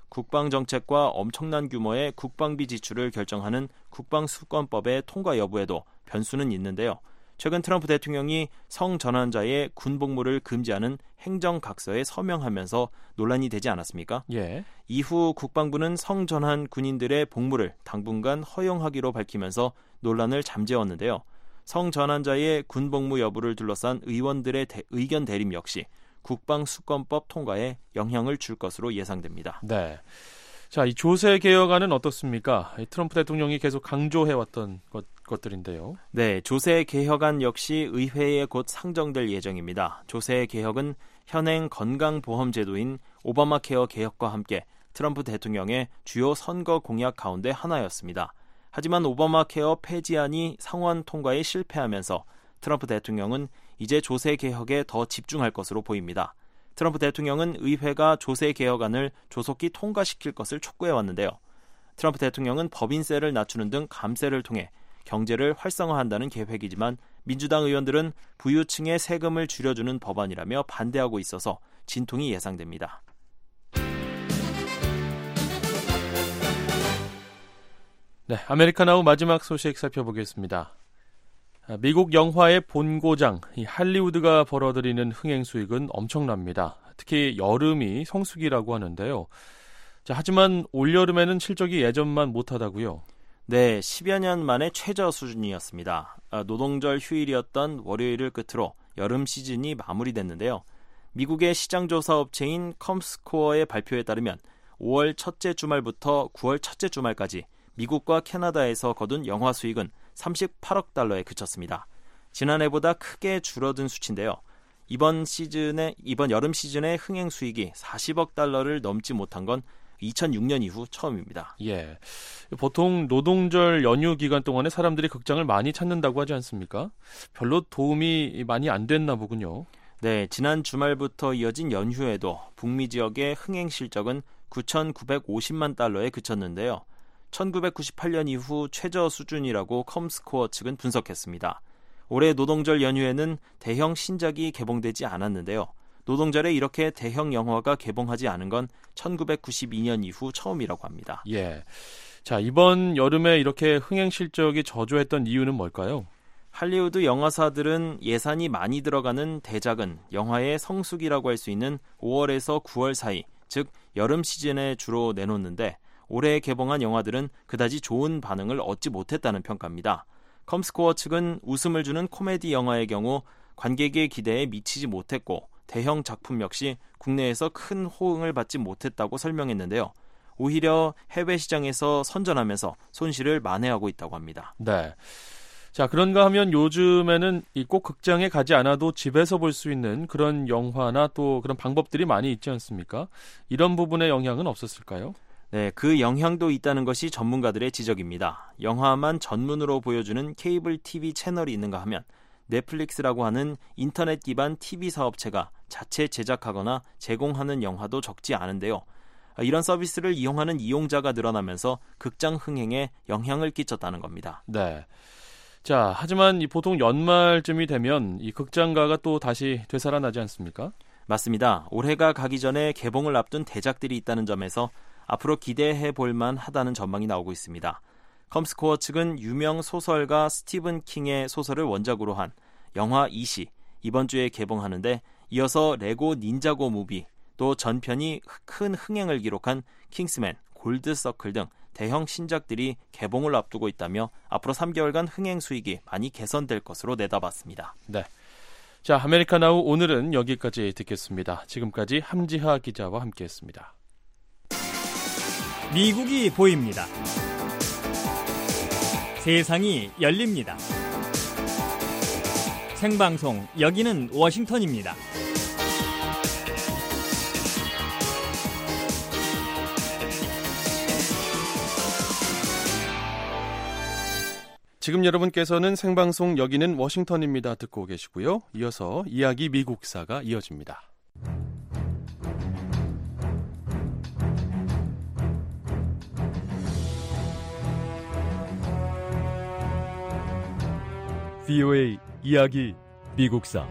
S9: 국방정책과 엄청난 규모의 국방비 지출을 결정하는 국방수권법의 통과 여부에도 변수는 있는데요. 최근 트럼프 대통령이 성전환자의 군복무를 금지하는 행정각서에 서명하면서 논란이 되지 않았습니까?
S6: 예.
S9: 이후 국방부는 성전환 군인들의 복무를 당분간 허용하기로 밝히면서 논란을 잠재웠는데요. 성전환자의 군복무 여부를 둘러싼 의원들의 대, 의견 대립 역시 국방수권법 통과에 영향을 줄 것으로 예상됩니다.
S6: 네. 자, 이 조세 개혁안은 어떻습니까? 트럼프 대통령이 계속 강조해왔던 것, 것들인데요.
S9: 네, 조세 개혁안 역시 의회에 곧 상정될 예정입니다. 조세 개혁은 현행 건강보험제도인 오바마 케어 개혁과 함께 트럼프 대통령의 주요 선거 공약 가운데 하나였습니다. 하지만 오바마 케어 폐지안이 상원 통과에 실패하면서 트럼프 대통령은 이제 조세 개혁에 더 집중할 것으로 보입니다. 트럼프 대통령은 의회가 조세 개혁안을 조속히 통과시킬 것을 촉구해왔는데요. 트럼프 대통령은 법인세를 낮추는 등 감세를 통해 경제를 활성화한다는 계획이지만 민주당 의원들은 부유층의 세금을 줄여주는 법안이라며 반대하고 있어서 진통이 예상됩니다.
S6: 네, 아메리카나우 마지막 소식 살펴보겠습니다. 미국 영화의 본고장, 이 할리우드가 벌어들이는 흥행 수익은 엄청납니다. 특히 여름이 성수기라고 하는데요. 자, 하지만 올여름에는 실적이 예전만 못하다고요?
S9: 네, 십여 년 만에 최저 수준이었습니다. 노동절 휴일이었던 월요일을 끝으로 여름 시즌이 마무리됐는데요. 미국의 시장조사 업체인 컴스코어의 발표에 따르면 오월 첫째 주말부터 구월 첫째 주말까지 미국과 캐나다에서 거둔 영화 수익은 삼십팔억 달러에 그쳤습니다. 지난해보다 크게 줄어든 수치인데요. 이번 시즌에 이번 여름 시즌의 흥행 수익이 사십억 달러를 넘지 못한 건 이천육 년 이후 처음입니다.
S6: 예, 보통 노동절 연휴 기간 동안에 사람들이 극장을 많이 찾는다고 하지 않습니까? 별로 도움이 많이 안 됐나 보군요.
S9: 네, 지난 주말부터 이어진 연휴에도 북미 지역의 흥행 실적은 구천구백오십만 달러에 그쳤는데요. 천구백구십팔 년 이후 최저 수준이라고 컴스코어 측은 분석했습니다. 올해 노동절 연휴에는 대형 신작이 개봉되지 않았는데요. 노동절에 이렇게 대형 영화가 개봉하지 않은 건 천구백구십이 년 이후 처음이라고 합니다.
S6: 예. 자, 이번 여름에 이렇게 흥행 실적이 저조했던 이유는 뭘까요?
S9: 할리우드 영화사들은 예산이 많이 들어가는 대작은 영화의 성수기라고 할 수 있는 오월에서 구월 사이, 즉 여름 시즌에 주로 내놓는데 올해 개봉한 영화들은 그다지 좋은 반응을 얻지 못했다는 평가입니다. 컴스코어 측은 웃음을 주는 코미디 영화의 경우 관객의 기대에 미치지 못했고 대형 작품 역시 국내에서 큰 호응을 받지 못했다고 설명했는데요. 오히려 해외 시장에서 선전하면서 손실을 만회하고 있다고 합니다.
S6: 네. 자, 그런가 하면 요즘에는 꼭 극장에 가지 않아도 집에서 볼 수 있는 그런 영화나 또 그런 방법들이 많이 있지 않습니까? 이런 부분의 영향은 없었을까요?
S9: 네, 그 영향도 있다는 것이 전문가들의 지적입니다. 영화만 전문으로 보여주는 케이블 티비 채널이 있는가 하면 넷플릭스라고 하는 인터넷 기반 티비 사업체가 자체 제작하거나 제공하는 영화도 적지 않은데요. 이런 서비스를 이용하는 이용자가 늘어나면서 극장 흥행에 영향을 끼쳤다는 겁니다.
S6: 네. 자, 하지만 이 보통 연말쯤이 되면 이 극장가가 또 다시 되살아나지 않습니까?
S9: 맞습니다. 올해가 가기 전에 개봉을 앞둔 대작들이 있다는 점에서 앞으로 기대해 볼만 하다는 전망이 나오고 있습니다. 컴스코어 측은 유명 소설가 스티븐 킹의 소설을 원작으로 한 영화 이시 이번 주에 개봉하는데 이어서 레고 닌자고 무비 또 전편이 큰 흥행을 기록한 킹스맨, 골드서클 등 대형 신작들이 개봉을 앞두고 있다며 앞으로 삼 개월간 흥행 수익이 많이 개선될 것으로 내다봤습니다.
S6: 네. 자, 아메리카나우 오늘은 여기까지 듣겠습니다. 지금까지 함지하 기자와 함께했습니다.
S7: 미국이 보입니다. 세상이 열립니다. 생방송 여기는 워싱턴입니다.
S6: 지금 여러분께서는 생방송 여기는 워싱턴입니다 듣고 계시고요. 이어서 이야기 미국사가 이어집니다.
S11: 브이오에이 이야기 미국사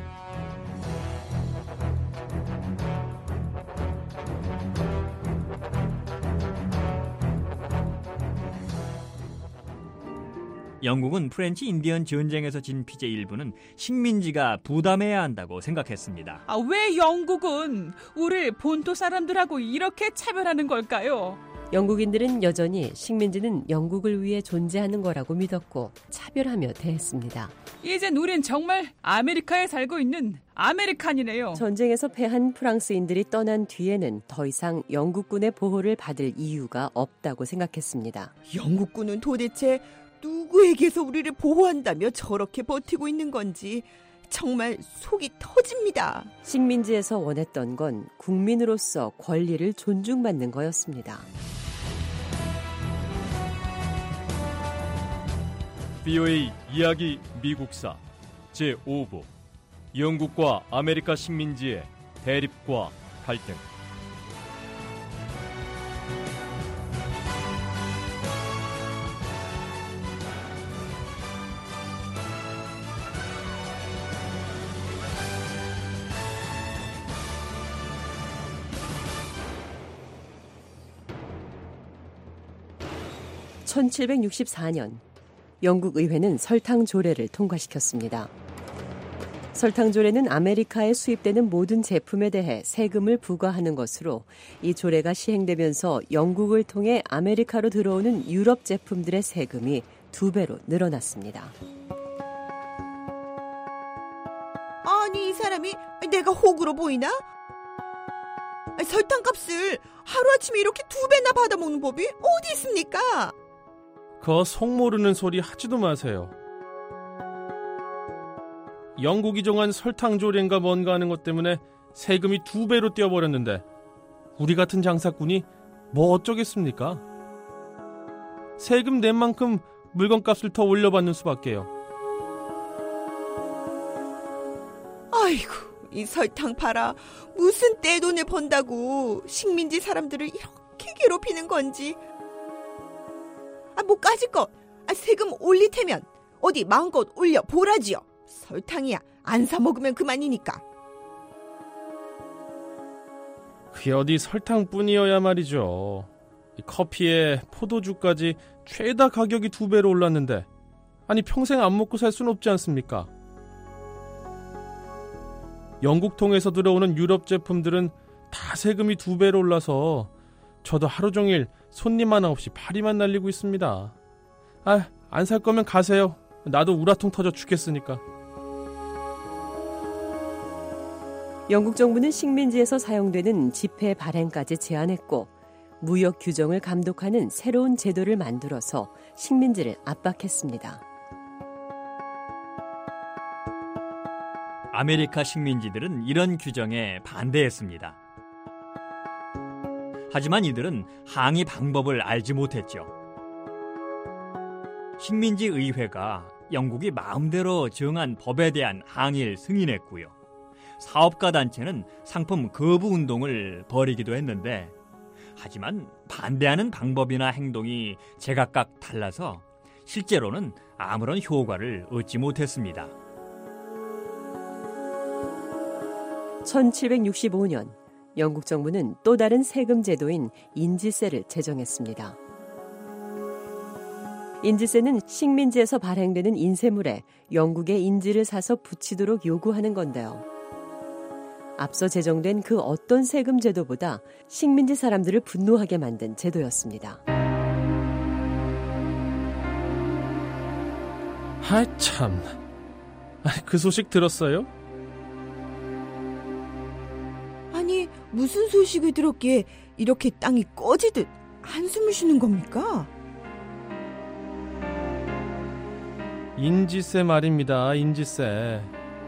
S7: 영국은 프렌치 인디언 전쟁에서 진 피제 일부는 식민지가 부담해야 한다고 생각했습니다.
S12: 아, 왜 영국은 우리 본토 사람들하고 이렇게 차별하는 걸까요?
S8: 영국인들은 여전히 식민지는 영국을 위해 존재하는 거라고 믿었고 차별하며 대했습니다.
S12: 이젠 우린 정말 아메리카에 살고 있는 아메리칸이네요.
S8: 전쟁에서 패한 프랑스인들이 떠난 뒤에는 더 이상 영국군의 보호를 받을 이유가 없다고 생각했습니다.
S13: 영국군은 도대체 누구에게서 우리를 보호한다며 저렇게 버티고 있는 건지 정말 속이 터집니다.
S8: 식민지에서 원했던 건 국민으로서 권리를 존중받는 거였습니다.
S11: 브이오에이 이야기 미국사 제오 부 영국과 아메리카 식민지의 대립과 갈등.
S8: 천칠백육십사 년 영국 의회는 설탕 조례를 통과시켰습니다. 설탕 조례는 아메리카에 수입되는 모든 제품에 대해 세금을 부과하는 것으로 이 조례가 시행되면서 영국을 통해 아메리카로 들어오는 유럽 제품들의 세금이 두 배로 늘어났습니다.
S13: 아니, 이 사람이 내가 호구로 보이나? 설탕값을 하루아침에 이렇게 두 배나 받아먹는 법이 어디 있습니까?
S6: 그 속 모르는 소리 하지도 마세요. 영국이 정한 설탕 조례인가 뭔가 하는 것 때문에 세금이 두 배로 뛰어버렸는데 우리 같은 장사꾼이 뭐 어쩌겠습니까? 세금 낸 만큼 물건값을 더 올려받는 수밖에요.
S13: 아이고, 이 설탕 팔아 무슨 떼돈을 번다고 식민지 사람들을 이렇게 괴롭히는 건지. 아, 뭐 까짓 것 아, 세금 올릴 테면 어디 마음껏 올려 보라지요. 설탕이야 안 사 먹으면 그만이니까.
S6: 그게 어디 설탕뿐이어야 말이죠. 이 커피에 포도주까지 최다 가격이 두 배로 올랐는데 아니 평생 안 먹고 살 순 없지 않습니까? 영국 통해서 들어오는 유럽 제품들은 다 세금이 두 배로 올라서 저도 하루 종일 손님 하나 없이 파리만 날리고 있습니다. 아, 안 살 거면 가세요. 나도 우라통 터져 죽겠으니까.
S8: 영국 정부는 식민지에서 사용되는 지폐 발행까지 제한했고 무역 규정을 감독하는 새로운 제도를 만들어서 식민지를 압박했습니다.
S7: 아메리카 식민지들은 이런 규정에 반대했습니다. 하지만 이들은 항의 방법을 알지 못했죠. 식민지 의회가 영국이 마음대로 정한 법에 대한 항의를 승인했고요. 사업가 단체는 상품 거부 운동을 벌이기도 했는데 하지만 반대하는 방법이나 행동이 제각각 달라서 실제로는 아무런 효과를 얻지 못했습니다.
S8: 천칠백육십오 년 영국 정부는 또 다른 세금 제도인 인지세를 제정했습니다. 인지세는 식민지에서 발행되는 인쇄물에 영국의 인지를 사서 붙이도록 요구하는 건데요. 앞서 제정된 그 어떤 세금 제도보다 식민지 사람들을 분노하게 만든 제도였습니다.
S6: 아 참, 그 소식 들었어요?
S13: 아니, 무슨 소식을 들었기에 이렇게 땅이 꺼지듯 한숨을 쉬는 겁니까?
S6: 인지세 말입니다. 인지세.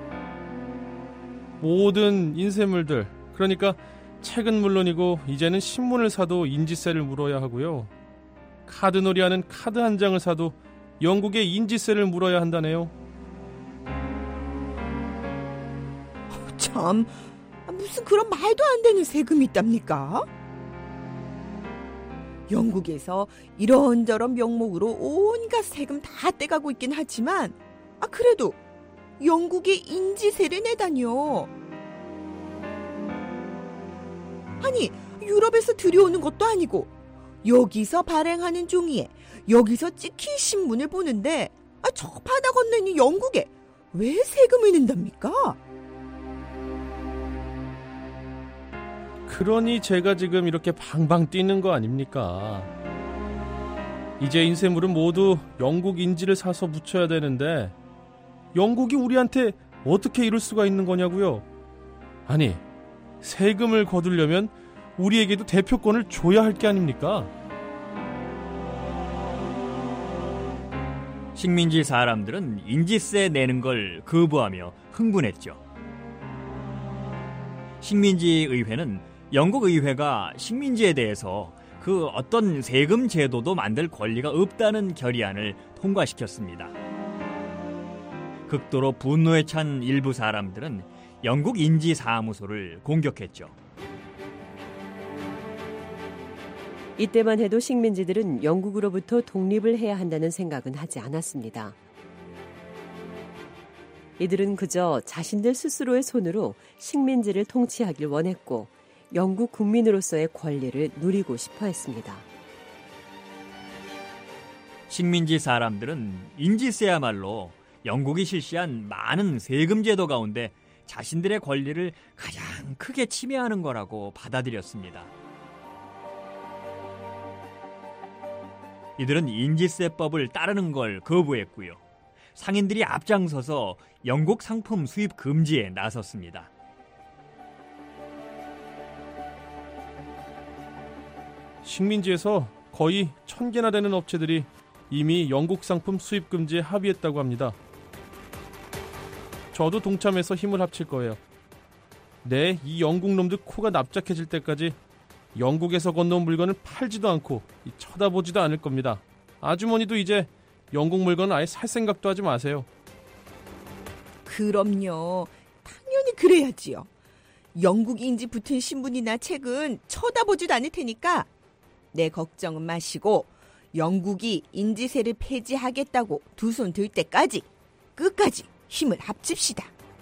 S6: 모든 인쇄물들, 그러니까 책은 물론이고 이제는 신문을 사도 인지세를 물어야 하고요. 카드놀이하는 카드 한 장을 사도 영국의 인지세를 물어야 한다네요.
S13: 참, 무슨 그런 말도 안 되는 세금이 있답니까? 영국에서 이런저런 명목으로 온갖 세금 다 떼가고 있긴 하지만 아 그래도 영국의 인지세를 내다니요. 아니, 유럽에서 들여오는 것도 아니고 여기서 발행하는 종이에 여기서 찍힌 신문을 보는데 아, 저 바다 건너 있는 영국에 왜 세금을 낸답니까?
S6: 그러니 제가 지금 이렇게 방방 뛰는 거 아닙니까? 이제 인쇄물은 모두 영국 인지를 사서 묻혀야 되는데 영국이 우리한테 어떻게 이럴 수가 있는 거냐고요? 아니, 세금을 거두려면 우리에게도 대표권을 줘야 할 게 아닙니까?
S7: 식민지 사람들은 인지세 내는 걸 거부하며 흥분했죠. 식민지 의회는 영국 의회가 식민지에 대해서 그 어떤 세금 제도도 만들 권리가 없다는 결의안을 통과시켰습니다. 극도로 분노에 찬 일부 사람들은 영국 인지사무소를 공격했죠.
S14: 이때만 해도 식민지들은 영국으로부터 독립을 해야 한다는 생각은 하지 않았습니다. 이들은 그저 자신들 스스로의 손으로 식민지를 통치하길 원했고 영국 국민으로서의 권리를 누리고 싶어 했습니다.
S7: 식민지 사람들은 인지세야말로 영국이 실시한 많은 세금 제도 가운데 자신들의 권리를 가장 크게 침해하는 거라고 받아들였습니다. 이들은 인지세법을 따르는 걸 거부했고요. 상인들이 앞장서서 영국 상품 수입 금지에 나섰습니다.
S6: 식민지에서 거의 천 개나 되는 업체들이 이미 영국 상품 수입 금지에 합의했다고 합니다. 저도 동참해서 힘을 합칠 거예요. 네, 이 영국 놈들 코가 납작해질 때까지 영국에서 건너온 물건을 팔지도 않고 쳐다보지도 않을 겁니다. 아주머니도 이제 영국 물건은 아예 살 생각도 하지 마세요.
S13: 그럼요. 당연히 그래야지요. 영국 인지 붙은 신문이나 책은 쳐다보지도 않을 테니까 내 걱정은 마시고 영국이 인지세를 폐지하겠다고 두 손 들 때까지 끝까지 힘을 합칩시다.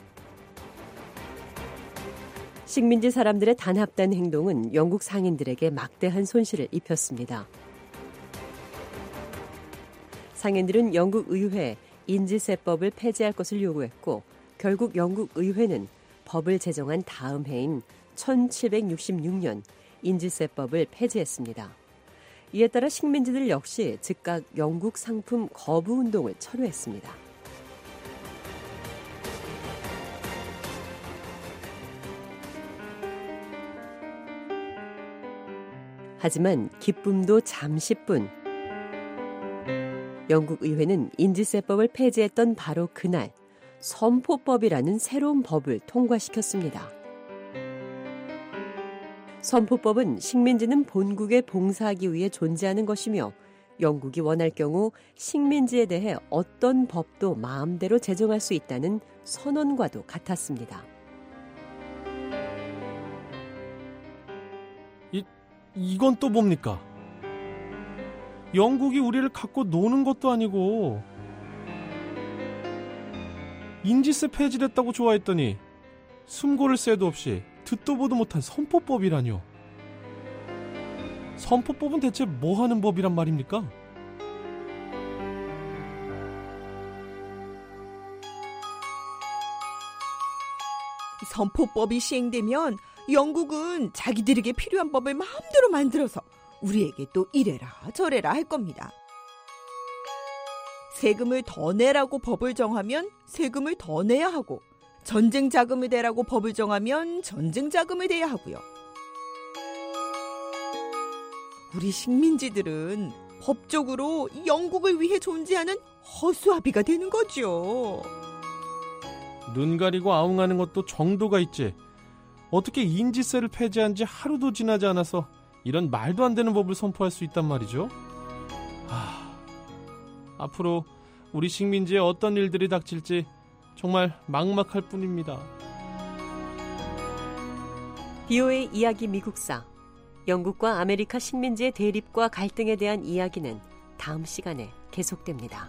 S14: 식민지 사람들의 단합된 행동은 영국 상인들에게 막대한 손실을 입혔습니다. 상인들은 영국 의회에 인지세법을 폐지할 것을 요구했고 결국 영국 의회는 법을 제정한 다음 해인 천칠백육십육 년 인지세법을 폐지했습니다. 이에 따라 식민지들 역시 즉각 영국 상품 거부 운동을 철회했습니다. 하지만 기쁨도 잠시뿐. 영국 의회는 인지세법을 폐지했던 바로 그날 선포법이라는 새로운 법을 통과시켰습니다. 선포법은 식민지는 본국에 봉사하기 위해 존재하는 것이며 영국이 원할 경우 식민지에 대해 어떤 법도 마음대로 제정할 수 있다는 선언과도 같았습니다.
S6: 이, 이건 또 뭡니까? 영국이 우리를 갖고 노는 것도 아니고 인지세 폐지됐다고 좋아했더니 숨고를 새도 없이 듣도 보도 못한 선포법이라뇨. 선포법은 대체 뭐 하는 법이란 말입니까?
S13: 선포법이 시행되면 영국은 자기들에게 필요한 법을 마음대로 만들어서 우리에게 또 이래라 저래라 할 겁니다. 세금을 더 내라고 법을 정하면 세금을 더 내야 하고 전쟁 자금을 대라고 법을 정하면 전쟁 자금을 대야 하고요. 우리 식민지들은 법적으로 영국을 위해 존재하는 허수아비가 되는 거죠.
S6: 눈 가리고 아웅하는 것도 정도가 있지. 어떻게 인지세를 폐지한 지 하루도 지나지 않아서 이런 말도 안 되는 법을 선포할 수 있단 말이죠. 하... 앞으로 우리 식민지에 어떤 일들이 닥칠지 정말 막막할 뿐입니다.
S14: 비오에이 이야기 미국사. 영국과 아메리카 식민지의 대립과 갈등에 대한 이야기는 다음 시간에 계속됩니다.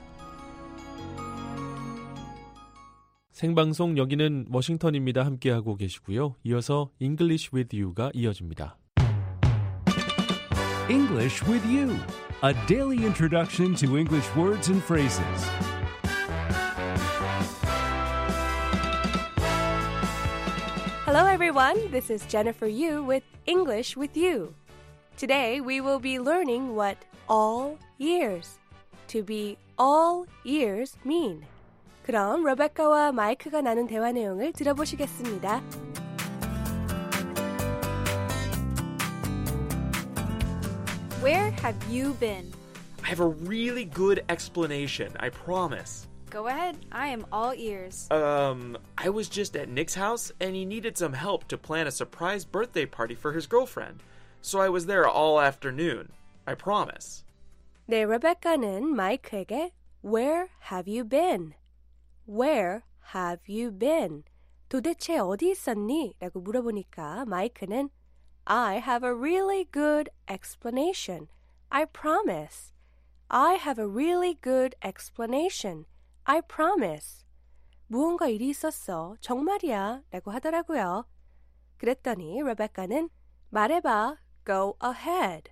S6: 생방송 여기는 워싱턴입니다. 함께하고 계시고요. 이어서 English with You가 이어집니다.
S1: English with You, a daily introduction to English words and phrases.
S15: Hello everyone, this is Jennifer Yu with English with You. Today we will be learning what all ears, to be all ears mean. 그럼 레베카와 마이크가 나눈 대화 내용을 들어보시겠습니다.
S16: Where have you been?
S17: I have a really good explanation, I promise.
S16: Go ahead, I am all ears.
S17: Um, I was just at Nick's house and he needed some help to plan a surprise birthday party for his girlfriend. So I was there all afternoon, I promise.
S15: 네, 레베카는 마이크에게 Where have you been? Where have you been? 도대체 어디 있었니? 라고 물어보니까 마이크는 I have a really good explanation. I promise. I have a really good explanation. I promise. 무언가 일이 있었어. 정말이야. 라고 하더라고요. 그랬더니 레베카는 말해봐. Go ahead.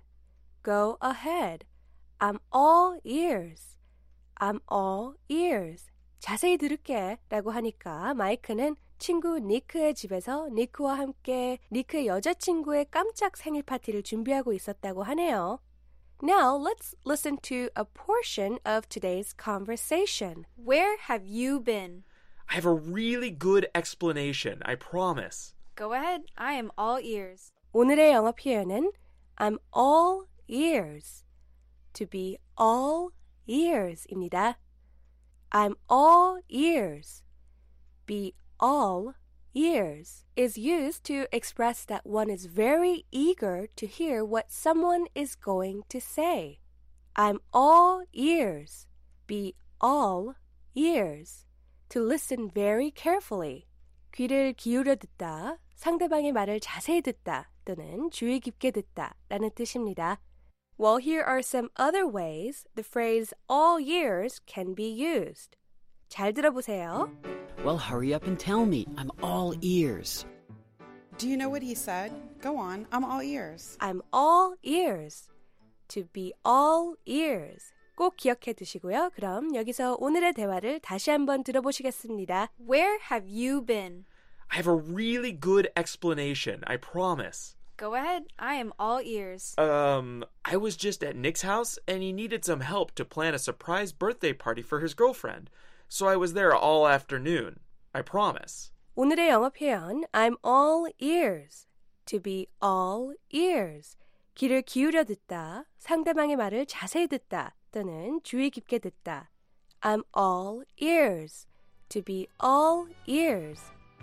S15: Go ahead. I'm all ears. I'm all ears. 자세히 들을게. 라고 하니까 마이크는 친구 니크의 집에서 니크와 함께 니크의 여자친구의 깜짝 생일 파티를 준비하고 있었다고 하네요. Now, let's listen to a portion of today's conversation.
S16: Where have you been?
S17: I have a really good explanation, I promise.
S16: Go ahead, I am all ears.
S15: 오늘의 영어 표현은 I'm all ears. To be all ears입니다. I'm all ears. Be all ears is used to express that one is very eager to hear what someone is going to say. I'm all ears. Be all ears. To listen very carefully. 귀를 기울여 듣다, 상대방의 말을 자세히 듣다 또는 주의 깊게 듣다 라는 뜻입니다. Well, here are some other ways the phrase all ears can be used. 잘 들어보세요.
S18: Well, hurry up and tell me. I'm all ears.
S19: Do you know what he said? Go on. I'm all ears.
S15: I'm all ears. To be all ears. 꼭 기억해 두시고요. 그럼 여기서 오늘의 대화를 다시 한번 들어보시겠습니다.
S16: Where have you been?
S17: I have a really good explanation, I promise.
S16: Go ahead, I am all ears.
S17: Um, I was just at Nick's house and he needed some help to plan a surprise birthday party for his girlfriend. So I was there all afternoon, I promise.
S15: 오늘의 영어 표현 I'm all ears. To be all ears. 귀를 기울여 듣다, 상대방의 말을 자세히 듣다 또는 주의 깊게 듣다. I'm all ears. To be all ears.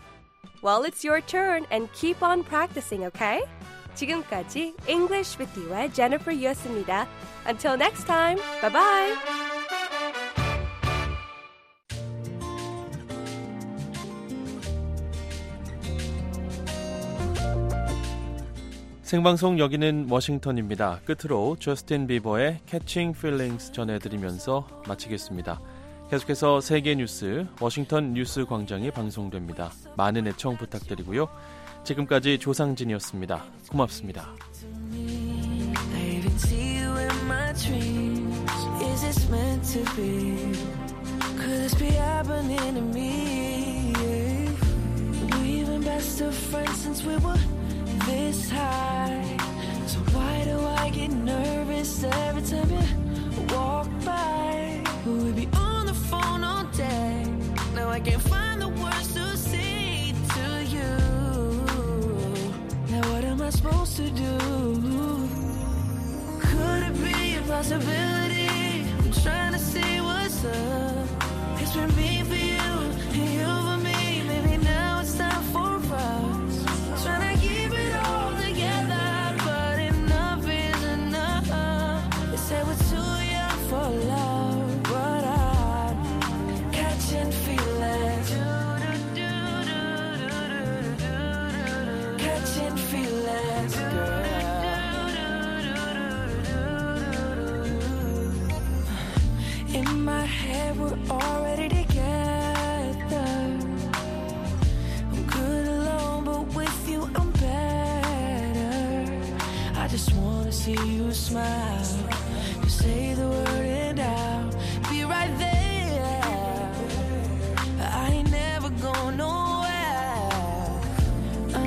S15: Well, it's your turn and keep on practicing, okay? 지금까지 English with You의 Jennifer Yu였습니다. Until next time, bye-bye!
S6: 생방송 여기는 워싱턴입니다. 끝으로 저스틴 비버의 Catching Feelings 전해드리면서 마치겠습니다. 계속해서 세계 뉴스 워싱턴 뉴스 광장이 방송됩니다. 많은 애청 부탁드리고요. 지금까지 조상진이었습니다. 고맙습니다.
S2: This high, so why do I get nervous every time you walk by? We'll be on the phone all day. Now I can't find the words to say to you. Now what am I supposed to do? Could it be a possibility? I'm trying to see what's up. It's been me for you and you for me. Maybe now it's time for us. Trying to keep it all together, but enough is enough. They say we're too young for love, but I'm catching feelings. Catching feelings, girl. In my head, we're already together. I'm good alone, but with you, I'm better. I just wanna see you smile. You say the word and I'll be right there. I ain't never going nowhere.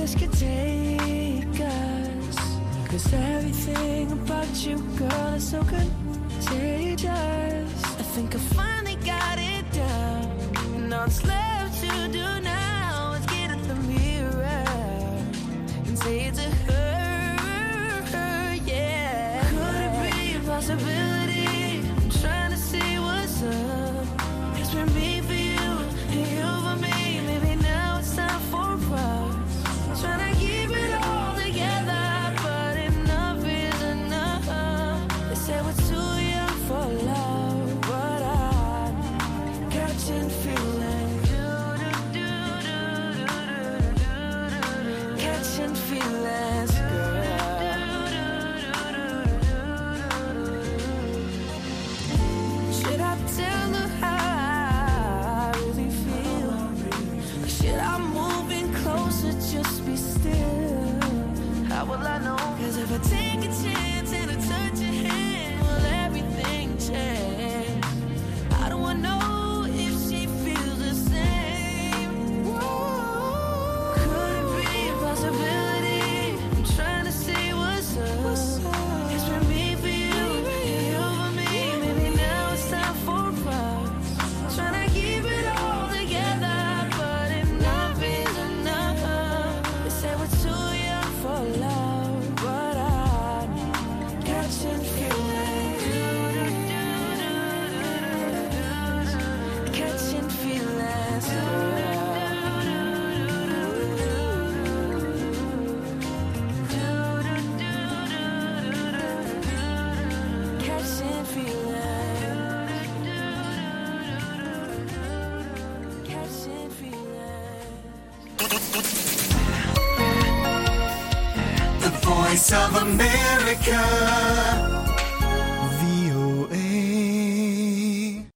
S2: this could take us. Cause everything about you, girl, is so contagious. I think I finally got it down. And all that's left to do now is get at the mirror and say it to her, her, yeah. Could it be a possibility? I'm trying to see what's up. Cause we're me for you and you for me. Maybe now it's time for us. Trying to keep it all together, but enough is enough. They say we're too young for love, but I'm catching feelings. Catching feelings, girl. Should I tell her how I really feel? Should I move in closer, just be still? How will I know? Cause if I take a chance and I touch your hand, will everything change? How do I know if she feels the same? Whoa. Could it be a possibility? I'm trying to see what's up. Cause we're me for you and you for me. Maybe now it's time for us. Trying to keep it all together, but enough is enough. They say we're too young for love, but I'm catching feelings. Catching feelings. Catching feelings. Catching feelings.
S20: The Voice of America, 브이오에이.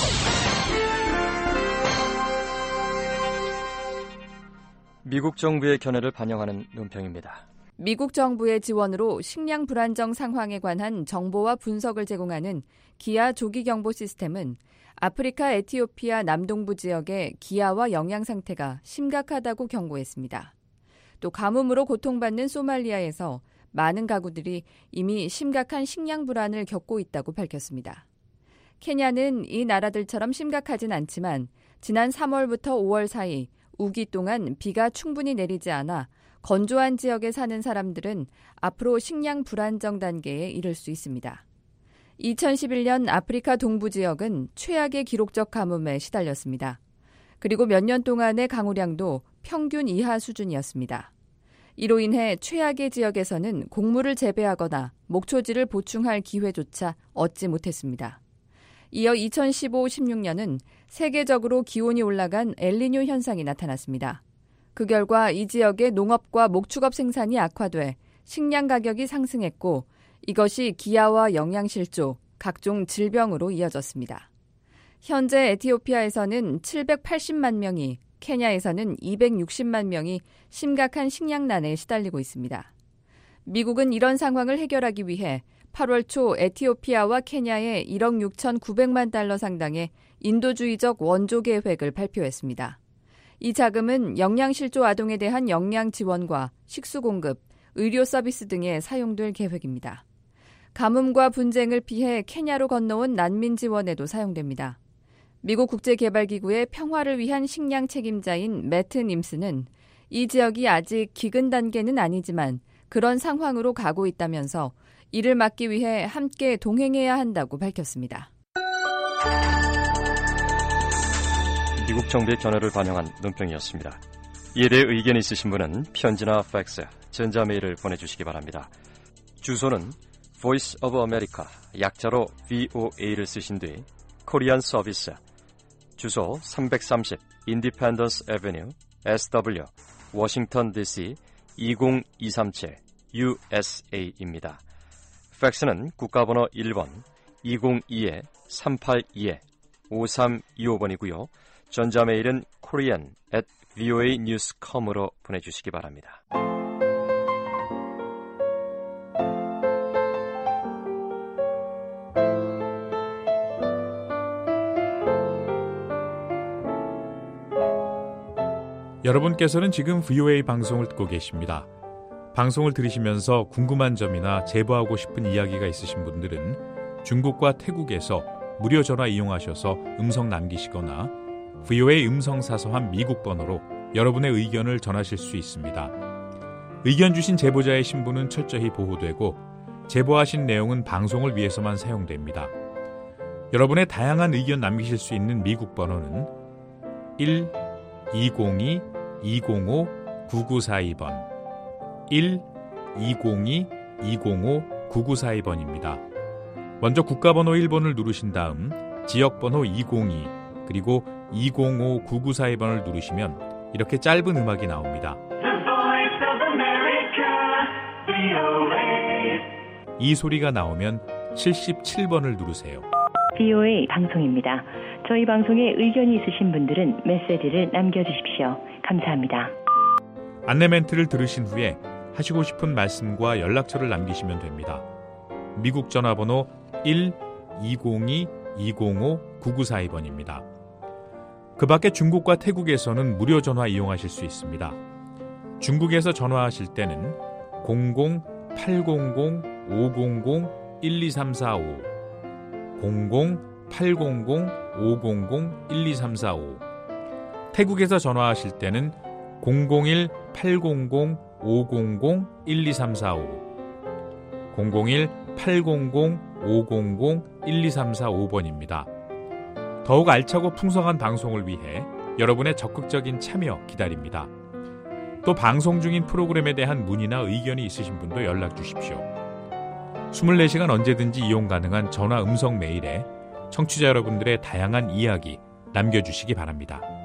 S21: 미국 정부의 견해를 반영하는 논평입니다.
S22: 미국 정부의 지원으로 식량 불안정 상황에 관한 정보와 분석을 제공하는 기아 조기경보 시스템은 아프리카 에티오피아 남동부 지역의 기아와 영양 상태가 심각하다고 경고했습니다. 또 가뭄으로 고통받는 소말리아에서 많은 가구들이 이미 심각한 식량 불안을 겪고 있다고 밝혔습니다. 케냐는 이 나라들처럼 심각하진 않지만 지난 삼월부터 오월 사이 우기 동안 비가 충분히 내리지 않아 건조한 지역에 사는 사람들은 앞으로 식량 불안정 단계에 이를 수 있습니다. 이천십일 년 아프리카 동부 지역은 최악의 기록적 가뭄에 시달렸습니다. 그리고 몇 년 동안의 강우량도 평균 이하 수준이었습니다. 이로 인해 최악의 지역에서는 곡물을 재배하거나 목초지를 보충할 기회조차 얻지 못했습니다. 이어 이천십오 십육 년은 세계적으로 기온이 올라간 엘니뇨 현상이 나타났습니다. 그 결과 이 지역의 농업과 목축업 생산이 악화돼 식량 가격이 상승했고 이것이 기아와 영양실조, 각종 질병으로 이어졌습니다. 현재 에티오피아에서는 칠백팔십만 명이, 케냐에서는 이백육십만 명이 심각한 식량난에 시달리고 있습니다. 미국은 이런 상황을 해결하기 위해 팔월 초 에티오피아와 케냐에 일억 육천구백만 달러 상당의 인도주의적 원조 계획을 발표했습니다. 이 자금은 영양실조 아동에 대한 영양 지원과 식수 공급, 의료 서비스 등에 사용될 계획입니다. 가뭄과 분쟁을 피해 케냐로 건너온 난민 지원에도 사용됩니다. 미국 국제개발기구의 평화를 위한 식량 책임자인 매트 님스는 이 지역이 아직 기근 단계는 아니지만 그런 상황으로 가고 있다면서 이를 막기 위해 함께 동행해야 한다고 밝혔습니다.
S21: 미국 정부의 견해를 반영한 논평이었습니다. 이에 대해 의견이 있으신 분은 편지나 팩스, 전자메일을 보내주시기 바랍니다. 주소는 Voice of America, 약자로 브이오에이를 쓰신 뒤 코리안 서비스, 주소 삼백삼십 Independence Avenue, 에스더블유, 워싱턴 디씨 이공이삼칠 유에스에이입니다. 팩스는 국가번호 일 번 이공이 삼팔이 오삼이오 번이고요. 전자메일은 korean at 브이오에이 뉴스 닷컴으로 보내주시기 바랍니다.
S3: 여러분께서는 지금 브이오에이 방송을 듣고 계십니다. 방송을 들으시면서 궁금한 점이나 제보하고 싶은 이야기가 있으신 분들은 중국과 태국에서 무료 전화 이용하셔서 음성 남기시거나 브이오에이 음성사서함 미국 번호로 여러분의 의견을 전하실 수 있습니다. 의견 주신 제보자의 신분은 철저히 보호되고 제보하신 내용은 방송을 위해서만 사용됩니다. 여러분의 다양한 의견 남기실 수 있는 미국 번호는 일 이공이 이공오 구구사이 번 일 이공이 이공오 구구사이 번입니다. 먼저 국가번호 일 번을 누르신 다음 지역번호 이공이 그리고 이공오 구구사이 번을 누르시면 이렇게 짧은 음악이 나옵니다. 이 소리가 나오면 칠십칠 번을 누르세요.
S4: 브이오에이 방송입니다. 저희 방송에 의견이 있으신 분들은 메시지를 남겨주십시오. 감사합니다.
S3: 안내 멘트를 들으신 후에 하시고 싶은 말씀과 연락처를 남기시면 됩니다. 미국 전화번호 일 이공이 이공오 구구사이 번입니다. 그 밖에 중국과 태국에서는 무료 전화 이용하실 수 있습니다. 중국에서 전화하실 때는 공공 팔공공 오공공 일이삼사오 공공 팔공공 오공공 일이삼사오 태국에서 전화하실 때는 공공일 팔공공 오공공 일이삼사오 공공일 팔공공 오공공 일이삼사오 번입니다. 더욱 알차고 풍성한 방송을 위해 여러분의 적극적인 참여 기다립니다. 또 방송 중인 프로그램에 대한 문의나 의견이 있으신 분도 연락 주십시오. 이십사 시간 언제든지 이용 가능한 전화 음성 메일에 청취자 여러분들의 다양한 이야기 남겨주시기 바랍니다.